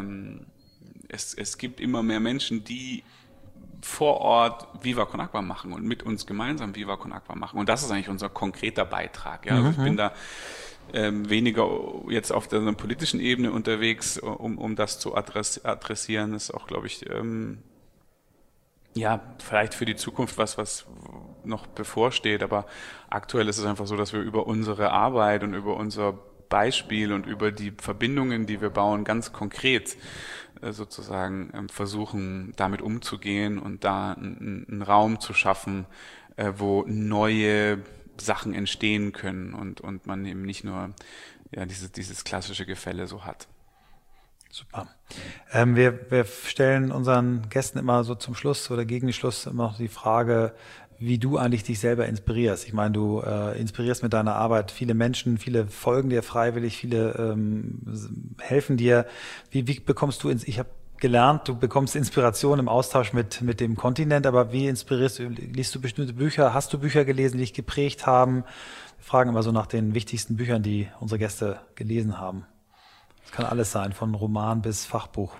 es gibt immer mehr Menschen, die vor Ort Viva Con Agua machen und mit uns gemeinsam Viva Con Agua machen. Und das ist eigentlich unser konkreter Beitrag. Ja. Also ich bin da weniger jetzt auf der politischen Ebene unterwegs, um das zu adressieren. Das ist auch, glaube ich, vielleicht für die Zukunft was noch bevorsteht. Aber aktuell ist es einfach so, dass wir über unsere Arbeit und über unser Beispiel und über die Verbindungen, die wir bauen, ganz konkret sozusagen versuchen, damit umzugehen und da einen Raum zu schaffen, wo neue Sachen entstehen können und man eben nicht nur dieses klassische Gefälle so hat. Super. Wir stellen unseren Gästen immer so zum Schluss oder gegen den Schluss immer noch die Frage, wie du eigentlich dich selber inspirierst. Ich meine, du inspirierst mit deiner Arbeit viele Menschen, viele folgen dir freiwillig, viele helfen dir. Wie bekommst du ich habe gelernt, du bekommst Inspiration im Austausch mit dem Kontinent, aber wie inspirierst du, liest du bestimmte Bücher, hast du Bücher gelesen, die dich geprägt haben? Wir fragen immer so nach den wichtigsten Büchern, die unsere Gäste gelesen haben. Das kann alles sein, von Roman bis Fachbuch.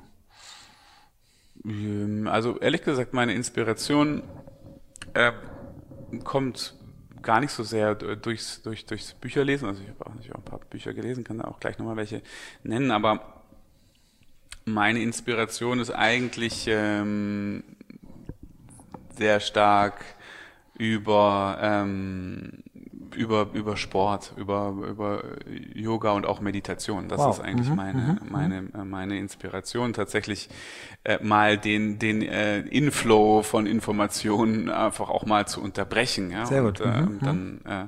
Also ehrlich gesagt, meine Inspiration kommt gar nicht so sehr durchs Bücherlesen. Also ich habe auch natürlich auch ein paar Bücher gelesen, kann da auch gleich nochmal welche nennen, aber meine Inspiration ist eigentlich sehr stark über über Sport, über Yoga und auch Meditation. Das ist eigentlich meine Inspiration, tatsächlich mal den Inflow von Informationen einfach auch mal zu unterbrechen. Ja? Sehr gut. Und dann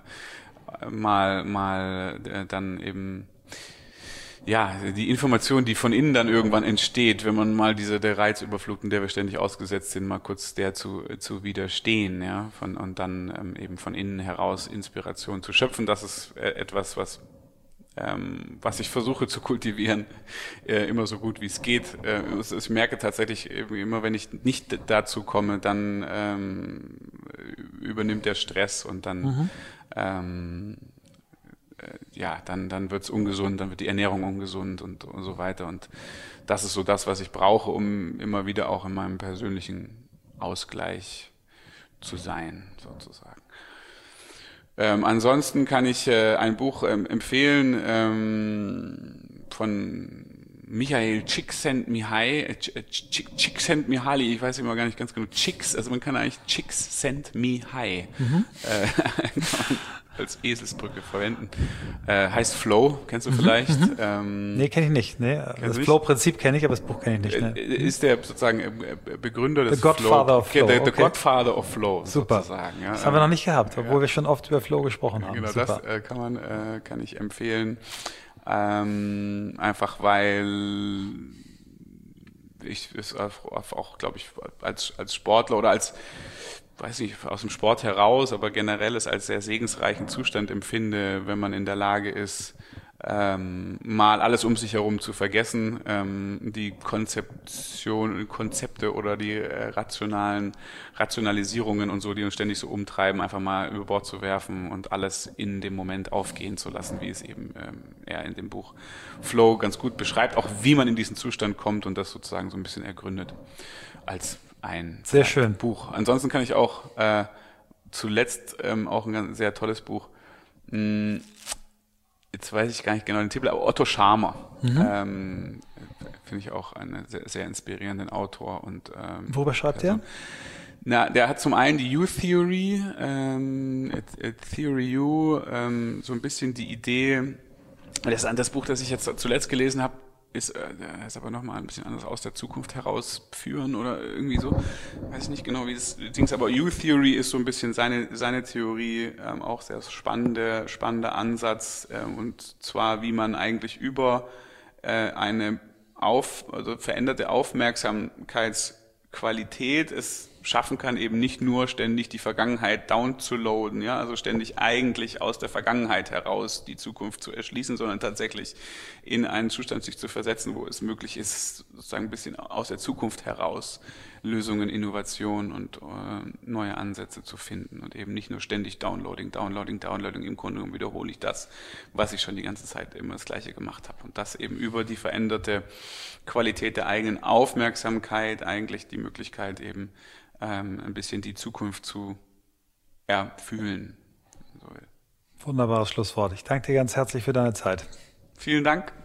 dann eben die Information, die von innen dann irgendwann entsteht, wenn man mal der Reizüberflutung, der wir ständig ausgesetzt sind, mal kurz der zu widerstehen, ja, und dann eben von innen heraus Inspiration zu schöpfen. Das ist etwas, was ich versuche zu kultivieren, immer so gut wie es geht. Ich merke tatsächlich immer, wenn ich nicht dazu komme, dann übernimmt der Stress und dann dann wird's ungesund, dann wird die Ernährung ungesund und so weiter. Und das ist so das, was ich brauche, um immer wieder auch in meinem persönlichen Ausgleich zu sein, sozusagen. Ansonsten kann ich ein Buch empfehlen von Michael Csikszentmihalyi, ich weiß immer gar nicht ganz genau, also man kann eigentlich Csikszentmihalyi als Eselsbrücke verwenden. Heißt Flow, kennst du vielleicht? Nee, kenne ich nicht. Nee. Das Flow-Prinzip kenne ich, aber das Buch kenne ich nicht. Ne? Ist der sozusagen Begründer des Godfather of Flow. The Godfather of Flow, super. Sozusagen. Ja. Das haben wir noch nicht gehabt, obwohl wir schon oft über Flow gesprochen haben. Genau, super. Das kann ich empfehlen. Einfach weil ich es auch, glaube ich, als Sportler oder weiß nicht, aus dem Sport heraus, aber generell es als sehr segensreichen Zustand empfinde, wenn man in der Lage ist, mal alles um sich herum zu vergessen, die Konzepte oder die Rationalisierungen und so, die uns ständig so umtreiben, einfach mal über Bord zu werfen und alles in dem Moment aufgehen zu lassen, wie es eben er in dem Buch Flow ganz gut beschreibt, auch wie man in diesen Zustand kommt und das sozusagen so ein bisschen ergründet als ein sehr schön Buch. Ansonsten kann ich auch zuletzt auch ein ganz, sehr tolles Buch, jetzt weiß ich gar nicht genau den Titel, aber Otto Scharmer. Finde ich auch einen sehr, sehr inspirierenden Autor. Und wo beschreibt er? Na, der hat zum einen die U-Theory, Theory U, so ein bisschen die Idee, das Buch, das ich jetzt zuletzt gelesen habe, ist aber nochmal ein bisschen anders, aus der Zukunft herausführen oder irgendwie so. Weiß ich nicht genau, wie das Ding, aber U-Theory ist so ein bisschen seine Theorie, auch sehr spannender Ansatz, und zwar, wie man eigentlich über eine veränderte Aufmerksamkeitsqualität es schaffen kann, eben nicht nur ständig die Vergangenheit down zu loaden, ja, also ständig eigentlich aus der Vergangenheit heraus die Zukunft zu erschließen, sondern tatsächlich in einen Zustand sich zu versetzen, wo es möglich ist, sozusagen ein bisschen aus der Zukunft heraus Lösungen, Innovationen und neue Ansätze zu finden und eben nicht nur ständig Downloading. Im Grunde genommen wiederhole ich das, was ich schon die ganze Zeit immer das Gleiche gemacht habe. Und das eben über die veränderte Qualität der eigenen Aufmerksamkeit eigentlich die Möglichkeit eben ein bisschen die Zukunft zu fühlen. Wunderbares Schlusswort. Ich danke dir ganz herzlich für deine Zeit. Vielen Dank.